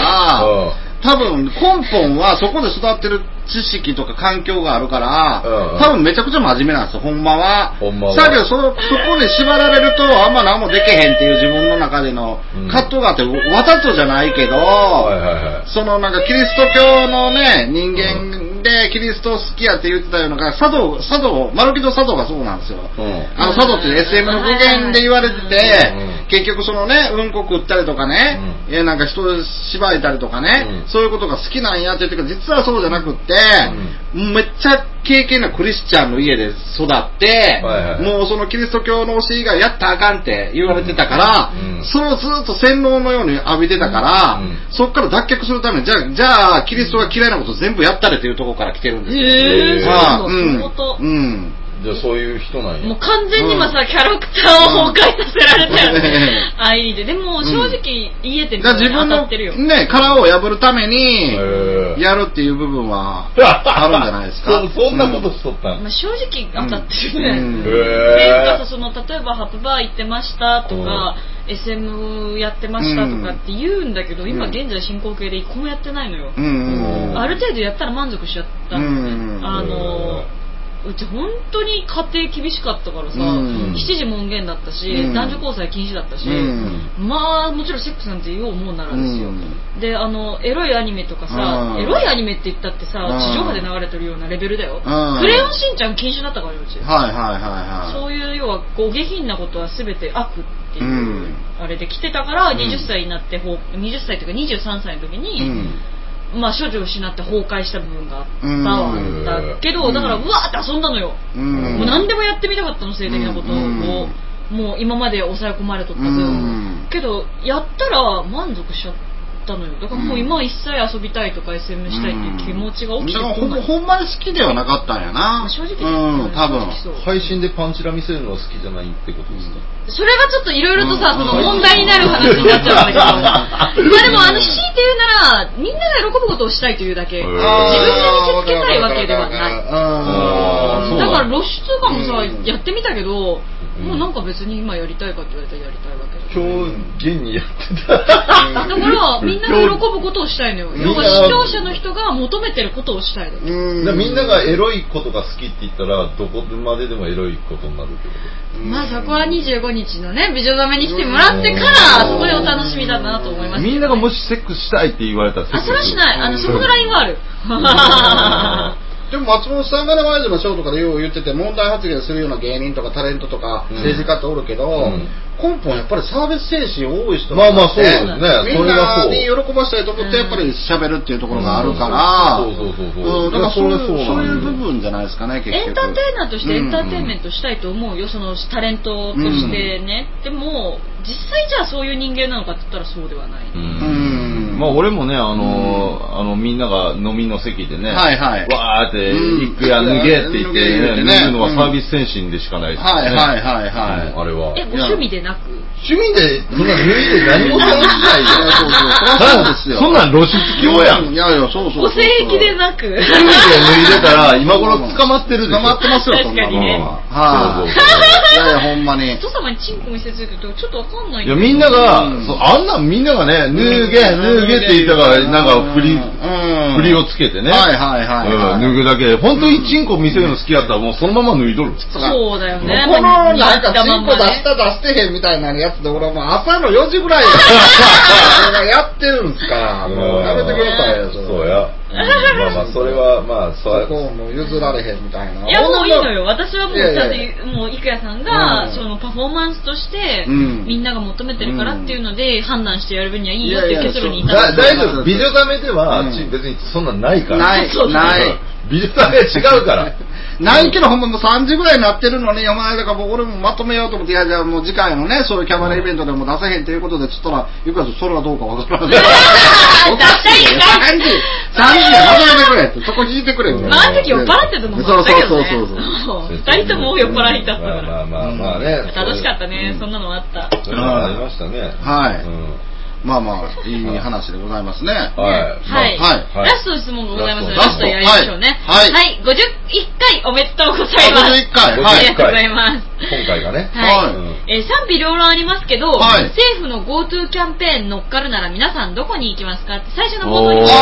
多分根本はそこで育ってる知識とか環境があるから、多分めちゃくちゃ真面目なんですよ、ほんまは。だけどそこに縛られるとあんま何もできへんっていう自分の中での葛藤があって、わざとじゃないけど、そのなんかキリスト教のね、人間でキリスト好きやって言ってたような、茶道、マルキド茶道がそうなんですよ。茶道って SM の語源で言われてて、結局そのね、うんこ食ったりとかね、なんか人を縛いたりとかね、そういうことが好きなんやって言ってるけど、実はそうじゃなくって、めっちゃ経験なクリスチャンの家で育って、もうそのキリスト教の教え以外やったらあかんって言われてたから、それをずっと洗脳のように浴びてたから、そっから脱却するために、じゃあキリストが嫌いなこと全部やったれっていうところから来てるんですよ。 じゃあそういう人なんや。 もう完全に今さ、キャラクターを崩壊させられたよね。愛で。でも正直言えてるから当たってるよ。 自分のね、殻を破るためにやるっていう部分はあるんじゃないですか。 そんなことしとったん。 まあ正直当たってるね。っていうかさ、例えばハップバー行ってましたとか、SM やってましたとかって言うんだけど、今現在進行形で1個もやってないのよ。ある程度やったら満足しちゃったの。うち本当に家庭厳しかったからさ、7時門限だったし、男女交際禁止だったし、まあもちろんセックスなんて言おう思うならですよ。でエロいアニメとかさ、エロいアニメって言ったってさ、地上波で流れてるようなレベルだよ。クレヨンしんちゃん禁止だったからようち。そういう要は下品なことは全て悪っていうあれで来てたから、20歳になって20歳というか23歳の時に。まあ処女を失って崩壊した部分があったんだけど、だからうわーって遊んだのよ。もう何でもやってみたかったの、性的なことを。もう今まで抑え込まれとった分。けどやったら満足しちゃったのよ。だからもう今は一切遊びたいとか SM したいっていう気持ちが起きてこない。 ほんまに好きではなかったんやな。 正直多分配信でパンチラ見せるのは好きじゃないってことですか。 それがちょっといろいろとさ、その問題になる話になっちゃうんだけど、まあでも強いて言うならみんなが喜ぶことをしたいというだけ、自分で見せつけたいわけではない。だから露出とかもさ、やってみたけど、もうなんか別に今やりたいかって言われたらやりたいわけだ。 今日現にやってた。 だからみんなが喜ぶことをしたいのよ。要は視聴者の人が求めてることをしたいの。 みんながエロいことが好きって言ったらどこまででもエロいことになるってこと。 まあそこは25日のね美女ザメに来てもらってからそこでお楽しみだなと思います、ね。 みんながもしセックスしたいって言われたらそれはしない。そこのラインはある。 でも松本さんがワイズのショーとかでよう言ってて、問題発言するような芸人とかタレントとか政治家っておるけど、根本やっぱりサービス精神多い人まあまあそうですね。 みんなに喜ばしたいと思ってやっぱり喋るっていうところがあるから、だからそういう部分じゃないですかね、結局。 エンターテイナーとしてエンターテインメントしたいと思うよ、そのタレントとしてね。でも実際じゃあそういう人間なのかって言ったらそうではない。 まあ俺もね、みんなが飲みの席でね、わーって行くや脱げって言ってね、脱ぐのはサービス精神でしかないですね。あれは。 ご趣味でなく。 趣味でそんな脱いで何も楽しないよ。 そうですよ。 そんなん露出狂やん。 いやいや、そうそう。 ご性癖でなく。 趣味で脱いでたら今頃捕まってるでしょ。 捕まってますよ、そんなもんは。はい。いやいや、ほんまに。 人様にチンコ見せつけるとちょっとわかんないいや、みんなが、あんなんみんながね、脱げって言ったから、なんか振りをつけてね。脱ぐだけで。本当にチンコ見せるの好きだったらもうそのまま脱いどる。 そうだよね。 このなんかチンコ出した出してへんみたいなやつで俺はもう朝の4時ぐらいやってるんすから、もうやめてくださいよ。 そうや。まあまあそれはまあそこも譲られへんみたいな。 いやもういいのよ。私はもうちゃんともう郁也さんがそのパフォーマンスとしてみんなが求めてるからっていうので判断してやる分にはいいよっていう結論に至った。 大丈夫。美女ダメでは別にそんなんないから。 ない。 美女ダメは違うから。 ないけどほんまもう3時ぐらいになってるのに、お前だから俺もまとめようと思って、いやじゃあもう次回のね、そういうキャバレーイベントでも出せへんということで、つったら、ゆかさんそれはどうかわからない。3時やまとめてくれって、そこ聞いてくれって。 あの時酔っ払ってたのもあったけどね。 そう。 2人とも酔っ払いだったから。 まあね。 楽しかったね、そんなのあった。 ありましたね。 はい。まあまあ、いい話でございますね。 はい。 ラストの質問がございますので、ラストやりましょうね。はい。51回おめでとうございます。 51回。 ありがとうございます。 今回がね。 はい。賛否両論ありますけど、政府の GoTo キャンペーン乗っかるなら皆さんどこに行きますかって最初の冒頭に。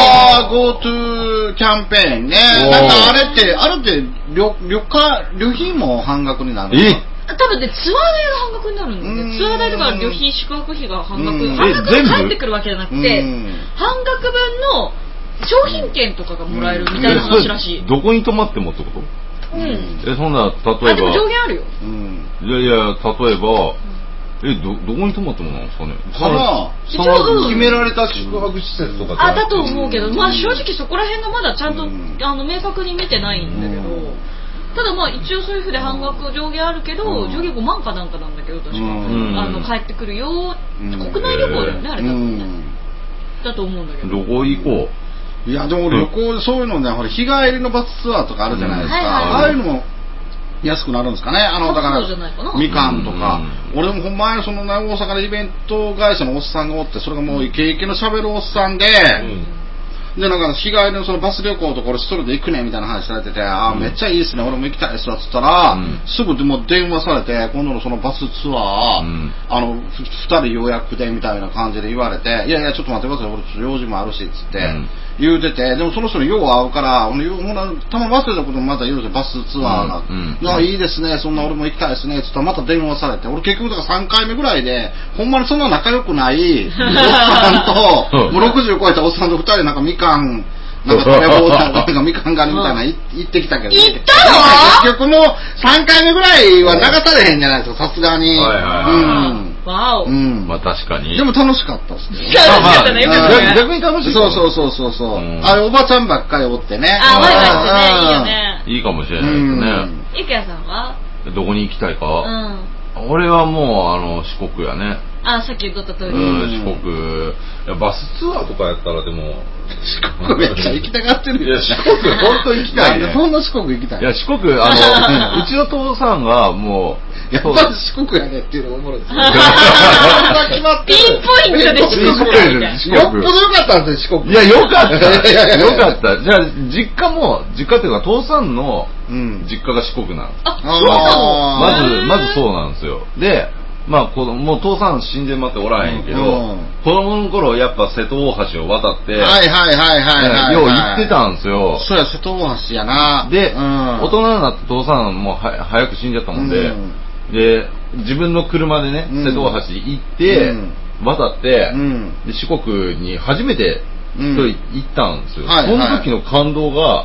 GoTo キャンペーンね。なんかあれって旅費も半額になる。 多分ね、ツアー代が半額になるんですよ。ツアー代とか旅費、宿泊費が半額で返ってくるわけじゃなくて、半額分の商品券とかがもらえるみたいな話らしい。 どこに泊まってもってこと？そんな、例えば。 でも上限あるよ。 いや、例えば、どこに泊まってもなんですかね。 一応決められた宿泊施設とかだと思うけど、まあ正直そこら辺がまだちゃんと明確に見てないんだけど。ただまあ一応そういうふうで半額上限あるけど、上限5万かなんかなんだけど確か帰ってくるよ、国内旅行だよねあれ多分ね、だと思うんだけど。 どこ行こう。いやでも旅行そういうのね、ほら日帰りのバスツアーとかあるじゃないですか、ああいうのも安くなるんですかね。だからみかんとか、俺もほんまその大阪でイベント会社のおっさんがおって、それがもうイケイケのしゃべるおっさんで、でなんか日帰りのそのバス旅行とか俺一人で行くねみたいな話されてて、めっちゃいいですね、俺も行きたいですわっつったら、すぐでも電話されて、今度のそのバスツアー、2人予約でみたいな感じで言われて、いやいやちょっと待ってください、俺ちょっと用事もあるしっつって言うてて、でもその人によう会うから、たま忘れたこともまた言うんですよ、バスツアーが、いいですね、そんな俺も行きたいですねっつったらまた電話されて、俺結局だから3回目ぐらいで、ほんまにそんな仲良くないおっさんと、もう60超えたおっさんと2人なんかみかんなんか食べ放題なんかみかん狩りみたいな行ってきたけど、 行ったの？結局もう3回目ぐらいは流されへんじゃないですか、さすがに。 わお。 まあ確かに。 でも楽しかったっすね。 楽しかったね。 逆に楽しい。 そう。あれおばちゃんばっかりおってね。 ワイワイしてね、いいよね。 いいかもしれないですね。 郁也さんは？ どこに行きたいか？俺はもう四国やね。 さっき言った通り。 四国。バスツアーとかやったらでも四国めっちゃ行きたがってる。 いや四国本当行きたいね。 そんな四国行きたい。 いや四国うちの父さんがもうやっぱり四国やねっていうのがおもろいですよ。 ピンポイントで四国やみたいな。 よっぽどよかったんですよ四国。 いやよかった。よかった。じゃあ実家っていうか父さんの実家が四国なんです。 そうなの？まずそうなんですよ。で。まあもう父さん死んでまっておらへんけど、子供の頃やっぱ瀬戸大橋を渡って、よう行ってたんですよ。 そうや、瀬戸大橋やな。 で、大人になって父さんも早く死んじゃったもんで、で自分の車でね瀬戸大橋行って渡って、で四国に初めて行ったんですよ。その時の感動が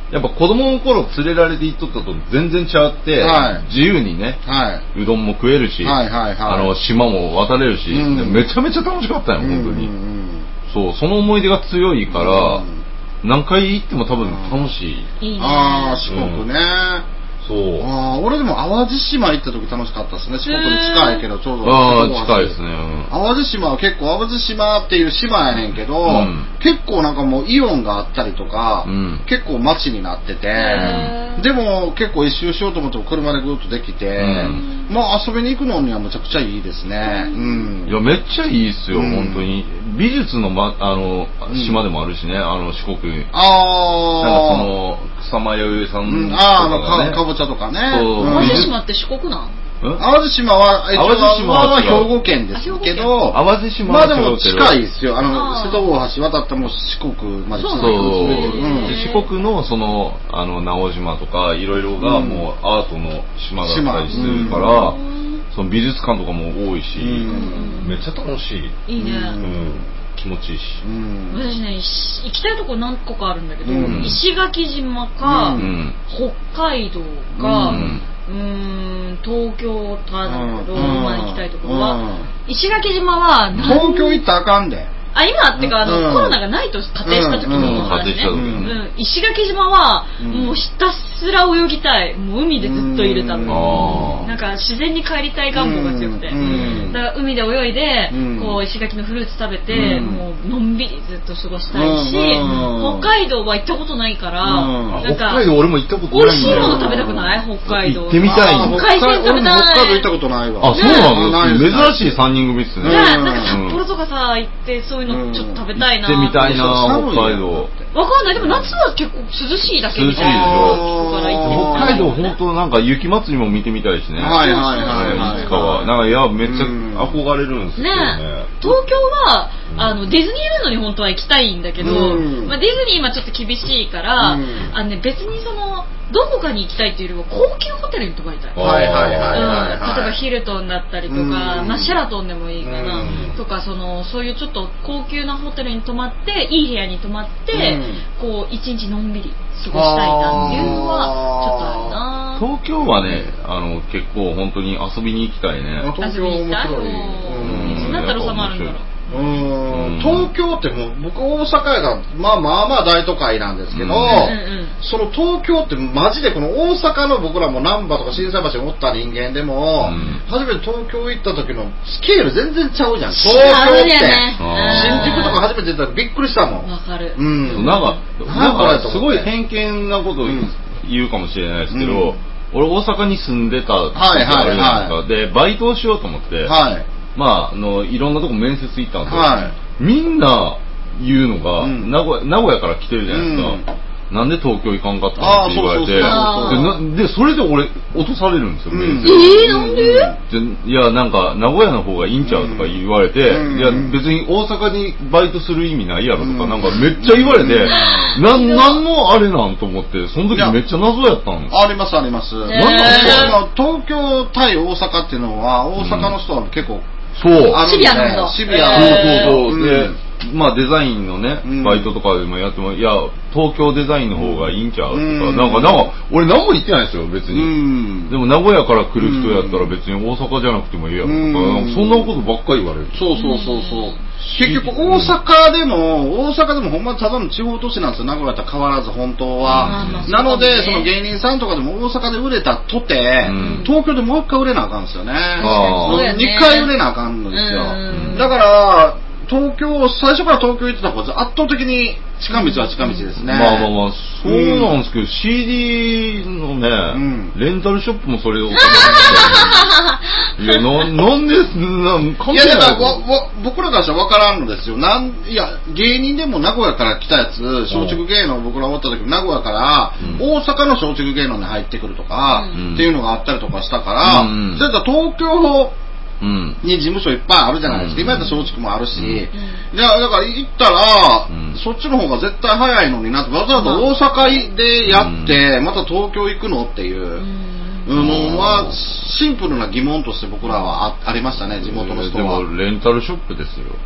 やっぱ子供の頃連れられて行っとったと全然違って、はい、自由にね、はい、うどんも食えるし、はいはいはい、島も渡れるし、めちゃめちゃ楽しかったよ、本当に。そう、その思い出が強いから、何回行っても多分楽しい。 いいね。 四国ね。 そう。 俺でも淡路島行った時楽しかったですね。四国に近いけどちょうど。 近いですね。 淡路島は結構、淡路島っていう島やねんけど、結構なんかもうイオンがあったりとか、結構街になってて、でも結構一周しようと思っても車でぐっとできて、まあ遊びに行くのにはむちゃくちゃいいですね。 いや、めっちゃいいっすよ、本当に。美術の島でもあるしね、四国。なんかその、草間彌生さんとかね。 かぼちゃとかね。 淡路島って四国なん？ 淡路島は兵庫県ですけど、 淡路島はでも近いですよ。瀬戸大橋渡ったらもう四国まで続いてる。四国のその直島とかいろいろがもうアートの島だったりするから、その美術館とかも多いし、めっちゃ楽しい。 いいね。 気持ちいいし。 私ね、行きたいとこ何個かあるんだけど、石垣島か、北海道か、東京かなんだけど、行きたいところは、石垣島は東京行ったらあかんで。 今ってかコロナがないと仮定した時の話ね。石垣島はもうひたすら泳ぎたい。もう海でずっといるため。なんか自然に帰りたい願望が強くて。だから海で泳いでこう石垣のフルーツ食べてもうのんびりずっと過ごしたいし、北海道は行ったことないからなんか北海道俺も行ったことない。 美味しいもの食べたくない？北海道。 行ってみたい。 海鮮食べたい。 北海道行ったことないわ。 そうなんです。珍しい3人組っすね。 なんか札幌とかさ行ってそういうのちょっと食べたいな。 行ってみたいな、北海道。 わかんない。でも夏は結構涼しいだけみたいな。北海道本当なんか雪祭りも見てみたいしね。 はいはいはい。 いつかは。なんかいやめっちゃ憧れるんですよね。 東京はディズニーランドに本当は行きたいんだけど、まあディズニー今ちょっと厳しいから別にそのどこかに行きたいっていうよりも高級ホテルに泊まりたい。 はいはいはい例えばヒルトンだったりとか、まあシェラトンでもいいかなとかそういうちょっと高級なホテルに泊まっていい部屋に泊まってこう一日のんびり過ごしたいなっていうのはちょっとあるな。 東京はね結構本当に遊びに行きたいね。 東京面白い。いつになったら収まるんだろう。 東京ってもう僕大阪がまあ大都会なんですけど、その東京ってマジでこの大阪の僕らも難波とか心斎橋におった人間でも、初めて東京行った時のスケール全然ちゃうじゃん。東京って新宿とか初めて行ったらびっくりしたもん。 わかる。 なんかすごい偏見なこと言うかもしれないですけど、俺大阪に住んでた時あるじゃないですか。でバイトをしようと思って。まあいろんなとこ面接行ったんですよ。みんな言うのが、名古屋から来てるじゃないですか。なんで東京行かんかったのって言われて、でそれで俺落とされるんですよ。 なんで？ いやなんか名古屋の方がいいんちゃうとか言われて、いや別に大阪にバイトする意味ないやろとかなんかめっちゃ言われて、なんのあれなんと思ってその時めっちゃ謎やったんです。 ありますあります。東京対大阪っていうのは大阪の人は結構そうシビアなんだ。 シビア。そうでまあデザインのねバイトとかでもやってもいや東京デザインの方がいいんちゃうとかなんか俺何も言ってないですよ別に。でも名古屋から来る人やったら別に大阪じゃなくてもいいやろとかそんなことばっかり言われる。 そう結局大阪でもほんまただの地方都市なんですよ。名古屋と変わらず本当は。なのでその芸人さんとかでも大阪で売れたとて東京でもう一回売れなあかんですよね。2回売れなあかんのですよ。だから最初から東京行ってた方が圧倒的に近道は近道ですね。 まあそうなんですけど、CD のね、レンタルショップもそれをいやなんでいやだから僕らからしたら分からんのですよ。いや芸人でも名古屋から来たやつ松竹芸能僕ら思った時名古屋から大阪の松竹芸能に入ってくるとかっていうのがあったりとかしたから、それと東京に事務所いっぱいあるじゃないですか。今やったら松竹もあるし、だから行ったら、そっちの方が絶対早いのになってわざわざ大阪でやってまた東京行くのっていうのはシンプルな疑問として僕らはありましたね。地元の人は。 でもレンタルショップですよ。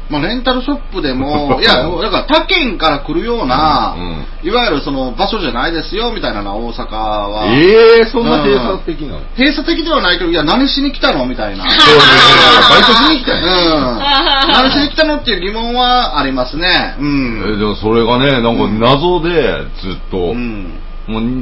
まあ、レンタルショップでも、いや、だから他県から来るような、いわゆるその場所じゃないですよ、みたいなのは大阪は。 そんな閉鎖的なの？ 閉鎖的ではないけど、いや、何しに来たのみたいな。 バイトしに来たの？ 何しに来たのっていう疑問はありますね。でもそれがね、なんか謎で、ずっと、もう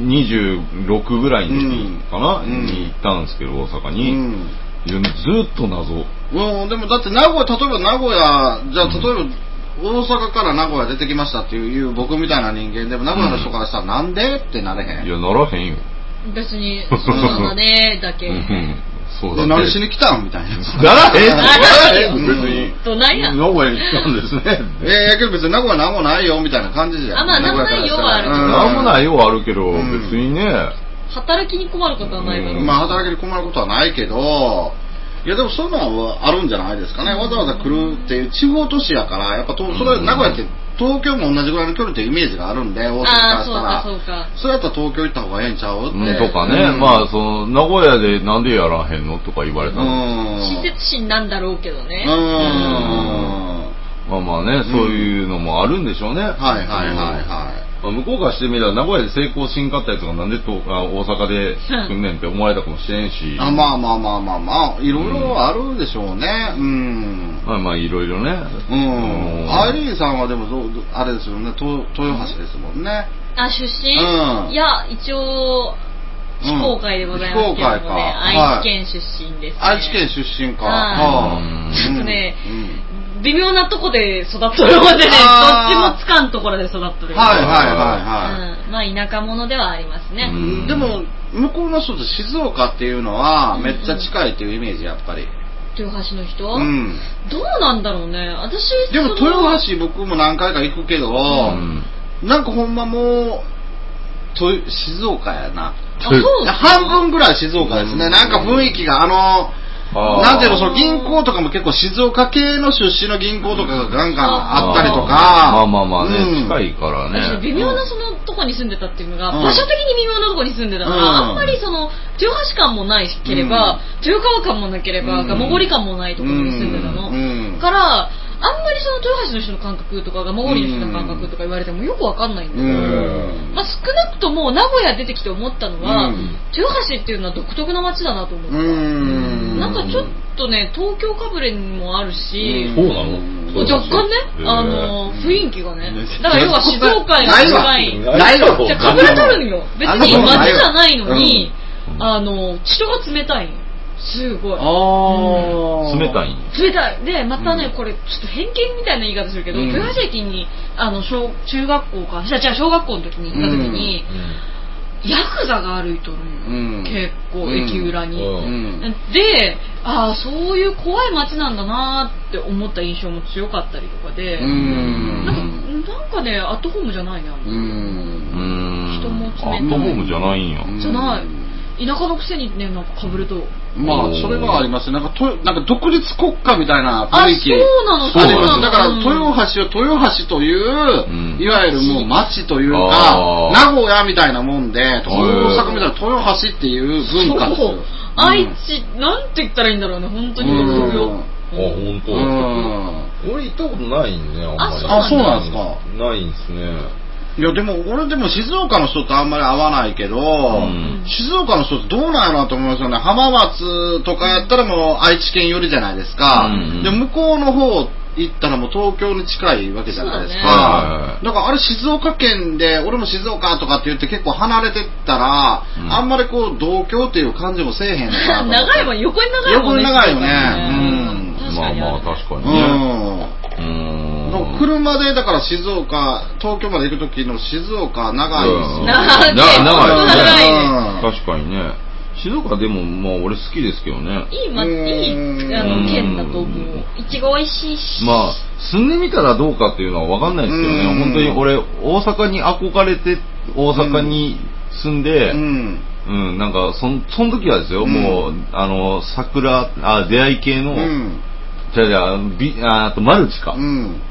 26ぐらいの時かな、に行ったんですけど、大阪に。ずっと謎。 でもだって名古屋、例えば名古屋、じゃあ例えば大阪から名古屋出てきましたっていう僕みたいな人間でも名古屋の人からしたらなんでってなれへん。 いや、ならへんよ。 別に、そうなんだね、だけ。 そうだね。何しに来たんみたいな。 ならへん別に。 どないや。 名古屋に来たんですね。 やけど別に名古屋なんもないよみたいな感じじゃん。 まあなんもないよはあるけど。 なんもないよはあるけど、別にね。 働きに困ることはないだろう。 まあ働きに困ることはないけど、いやでもそういうのはあるんじゃないですかね。わざわざ来るっていう地方都市やから、やっぱそれ名古屋って東京も同じぐらいの距離っていうイメージがあるんで、大阪からしたら。そうやったら東京行った方がええんちゃうって。 とかね、まあその名古屋でなんでやらへんのとか言われたの。親切心なんだろうけどね。 まあまあね、そういうのもあるんでしょうね。 はいはいはいはい。 向こうからしてみたら名古屋で成功しんかったやつがなんで大阪で来んねんって思われたかもしれんし。 まあいろいろあるでしょうね。 まあいろいろね。 アイリーンさんはでもあれですよね、豊橋ですもんね。 出身？いや一応非公開でございますけれどもね、愛知県出身ですね。 愛知県出身か。 ちょっとね。微妙なとこで育っとるのでね、どっちもつかんところで育っとる。まあ田舎者ではありますね。 でも向こうの人と静岡っていうのはめっちゃ近いっていうイメージやっぱり。 豊橋の人？どうなんだろうね。私でも豊橋僕も何回か行くけど、なんかほんまもう静岡やな。半分ぐらい静岡ですね。なんか雰囲気がなんていうの、その銀行とかも結構静岡系の出身の銀行とかがガンガンあったりとか。 まあね、近いからね。 微妙なそのとこに住んでたっていうのが、場所的に微妙なとこに住んでたから、あんまりその、豊橋感もないければ、豊川感もなければ、蒲郡感もないところに住んでたの。から、あんまりその豊橋の人の感覚とか蒲郡の人の感覚とか言われてもよくわかんないんだけど、まあ少なくとも名古屋出てきて思ったのは、豊橋っていうのは独特な街だなと思った。なんかちょっとね、東京かぶれもあるし、 そうなの？ 若干ね、雰囲気がね。だから要は静岡への近い。じゃかぶれとるんよ。別に街じゃないのに、人が冷たいんよ。すごい。 冷たい。 冷たい。で、またね、これちょっと偏見みたいな言い方するけど、豊橋駅に中学校か、小学校の時に行った時に、ヤクザが歩いとるんよ。結構駅裏に。で、そういう怖い街なんだなって思った印象も強かったりとかで、なんかね、アットホームじゃないね、人も冷たい。 アットホームじゃないんや。 じゃない。田舎のくせにね、なんか被ると。 まあ、それはありますね。なんか独立国家みたいな雰囲気。 そうなの。 あります。だから、豊橋を豊橋という、いわゆるもう町というか、名古屋みたいなもんで、大阪みたいな豊橋っていう文化ですよ。 愛知、なんて言ったらいいんだろうね、本当に独特よ。 本当。俺行ったことないんね、あんまり。 そうなんですか。 ないんですね。 いやでも俺でも静岡の人とあんまり会わないけど、静岡の人ってどうなんやろなと思いますよね。浜松とかやったらもう愛知県寄りじゃないですか。で向こうの方行ったらもう東京に近いわけじゃないですか。だからあれ静岡県で俺も静岡とかって言って結構離れてったら、あんまりこう同郷っていう感じもせえへんのかな。 長いもん、横に長いもんね。 横に長いよね。 まあ確かにね。 車でだから東京まで行く時の静岡長いですよ。 長い。確かにね。静岡でもまあ俺好きですけどね。 いい県だと思う。いちご美味しいし。 まあ住んでみたらどうかっていうのは分かんないですけどね。本当に俺大阪に憧れて大阪に住んで、なんかその時はですよ、もう出会い系の。あとマルチか。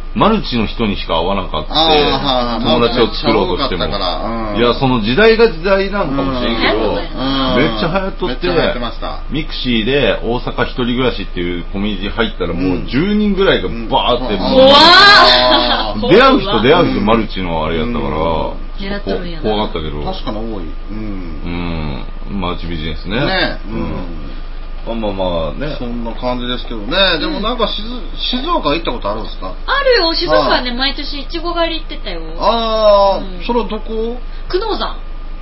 マルチの人にしか会わなかった友達を作ろうとしても、いやその時代が時代なんかもしれんけど、めっちゃ流行っとって、ミクシーで大阪一人暮らしっていうコミュニティ入ったらもう10人ぐらいがバーって、出会う人マルチのあれやったから、怖がったけど、 確かに多い。 マルチビジネスね。まあね、 そんな感じですけどね。でもなんか静岡行ったことあるんですか？ あるよ、静岡はね、毎年いちご狩り行ってたよ。 それはどこ？ 久能山。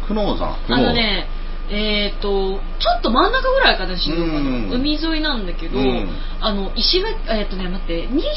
ちょっと真ん中ぐらいかな、静岡の海沿いなんだけど、石垣、待って、日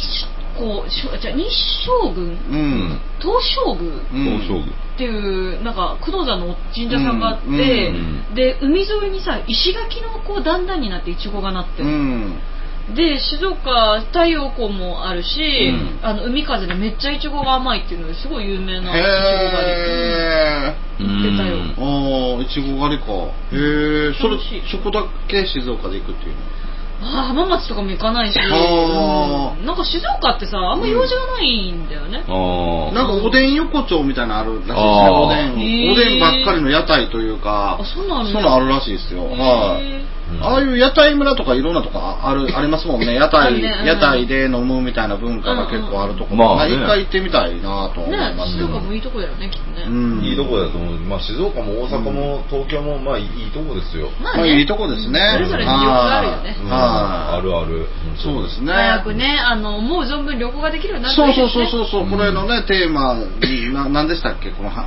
照宮、東照宮っていうなんか久能山の神社さんがあって、で海沿いにさ石垣のこう段々になってイチゴがなってる。で静岡太陽光もあるし、海風でめっちゃイチゴが甘いっていうのですごい有名なイチゴ狩り行ってたよ。 イチゴ狩りか。そこだけ静岡で行くっていうの？ 浜松とかも行かないし、なんか静岡ってさあんま用事がないんだよね。 なんかおでん横丁みたいなのあるらしいですね。おでんばっかりの屋台というか、そんなのあるらしいですよ。ああいう屋台村とかいろんなとこありますもんね。屋台で飲むみたいな文化が結構あるところ。一回行ってみたいなと思います。 静岡もいいとこだよね、きっとね。 いいとこだと思う。静岡も大阪も東京もいいとこですよ。 いいとこですね。 それぞれ魅力があるよね。 あるある。 そうですね。 早くね、思う存分旅行ができるようになってる。 そう。これのねテーマ何でしたっけ、この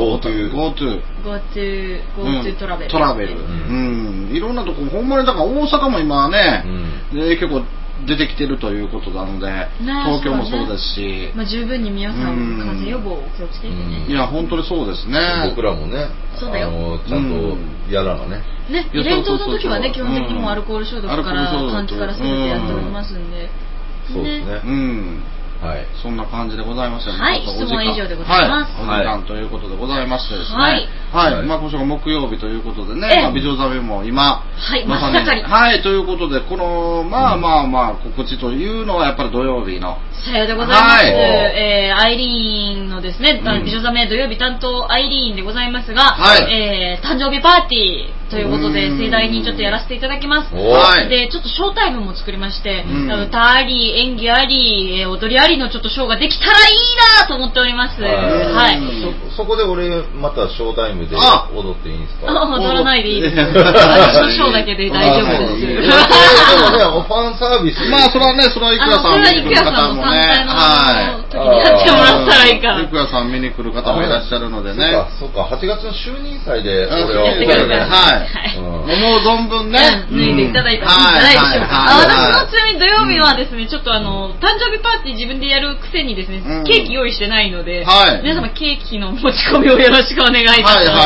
GoTo トラベル。 いろんなとこほんまにだから大阪も今ね、結構出てきてるということなので、東京もそうですし、 十分に皆さん風邪予防を気をつけてね。 いや本当にそうですね。 僕らもね、 そうだよ、 ちゃんとやらなね。 イベントの時はね基本的にもアルコール消毒から換気から全てやっておりますんで。 そうですね。はい、 そんな感じでございましたね。 はい、質問以上でございます。 お時間ということでございましてですね。今週が木曜日ということでね、美女ザメも今、 まさに。 ということで、この、告知というのはやっぱり土曜日の。 さようでございます。アイリーンのですね、美女ザメ土曜日担当アイリーンでございますが、誕生日パーティー、ということで盛大にちょっとやらせていただきます。でちょっとショータイムも作りまして、歌あり演技あり踊りありのちょっとショーができたらいいなと思っております。 そこで俺またショータイムで踊っていいんですか？ 踊らないでいいです。私のショーだけで大丈夫です。でもねファンサービス、 それはねいくらさん見に来る方もね、 時にやってもらったらいいから。 いくらさん見に来る方もいらっしゃるのでね。 そうか8月の就任祭でこれをやってください。 もう存分ね脱いでいただいたらいいんじゃないでしょうか。私もちなみに土曜日はですねちょっと誕生日パーティー自分でやるくせにですねケーキ用意してないので、皆様ケーキの持ち込みをよろしくお願いいたします。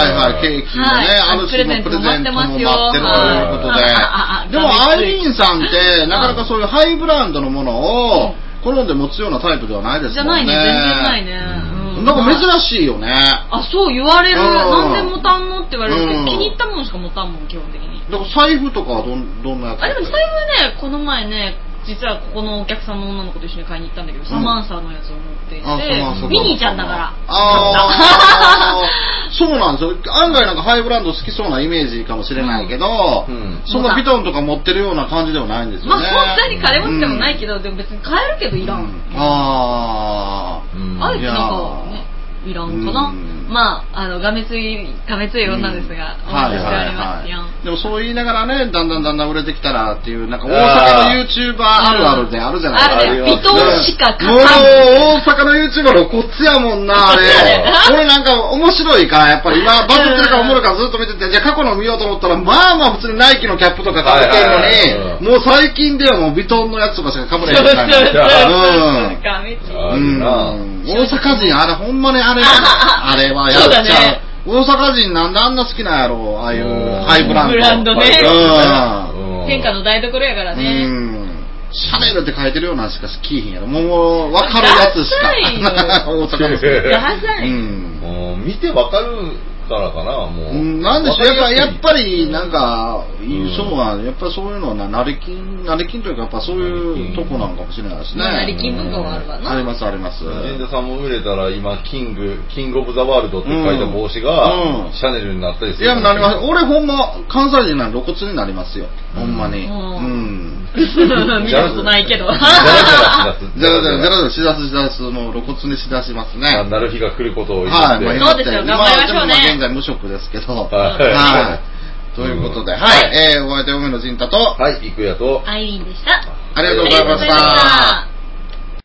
ケーキのねプレゼントも待ってますよということで。でもアイリーンさんってなかなかそういうハイブランドのものを好んで持つようなタイプではないですもんね。 じゃないね、全然ないね。 なんか珍しいよね。 そう言われる。何で持たんのって言われるけど、気に入ったもんしか持たんもん、基本的に。 だから財布とかはどんなやつ？ でも財布はね、この前ね、実はここのお客さんの女の子と一緒に買いに行ったんだけど、サマンサのやつを持っていて、ミニーちゃんだから。 そうなんですよ。案外なんかハイブランド好きそうなイメージかもしれないけど、そんなビトンとか持ってるような感じではないんですよね。 そんなに金持ちでもないけど、でも別に買えるけどいらん。 あえてなんかね、いらんかな。がめつい女ですが、お待ちしておりますよ。 でもそう言いながらね、だんだん売れてきたらっていう、なんか大阪の YouTuber あるあるであるじゃないですか。ビトンしか買わない。もう大阪の YouTuber のこっちやもんな、あれ。俺なんか面白いから、やっぱり今バズってるからおもろいからずっと見てて、じゃあ過去の見ようと思ったら、普通にナイキのキャップとか被ってるのに、もう最近ではもうビトンのやつとかしか被れへんみたいな。大阪人、あれほんまにあれはやっちゃう。大阪人なんであんな好きなんやろ、ああいうハイブランド。 ブランドね。天下の台所やからね。 シャネルって書いてるようなしか着いひんやろ。もう分かるやつしか。大阪の。 見て分かるからかな、もう。 なんでしょう、やっぱり、なんか、そうは、やっぱそういうのはなり金というか、やっぱそういうとこなのかもしれないですね。 なり金文化はあるわな。 あります。 神田さんも売れたら、今、キングオブザワールドって書いた帽子が、シャネルになったりする。 いや、なります。俺ほんま、関西人なら露骨になりますよ。ほんまに。 見たことないけど。 じゃらしだす、もう露骨にしだしますね。 なる日が来ることを言って。 そうですよ、頑張りましょうね。 現在無職ですけど。はい。ということで、はい。お相手、梅野陣太と、 はい、いくやと、 アイリーンでした。 ありがとうございました。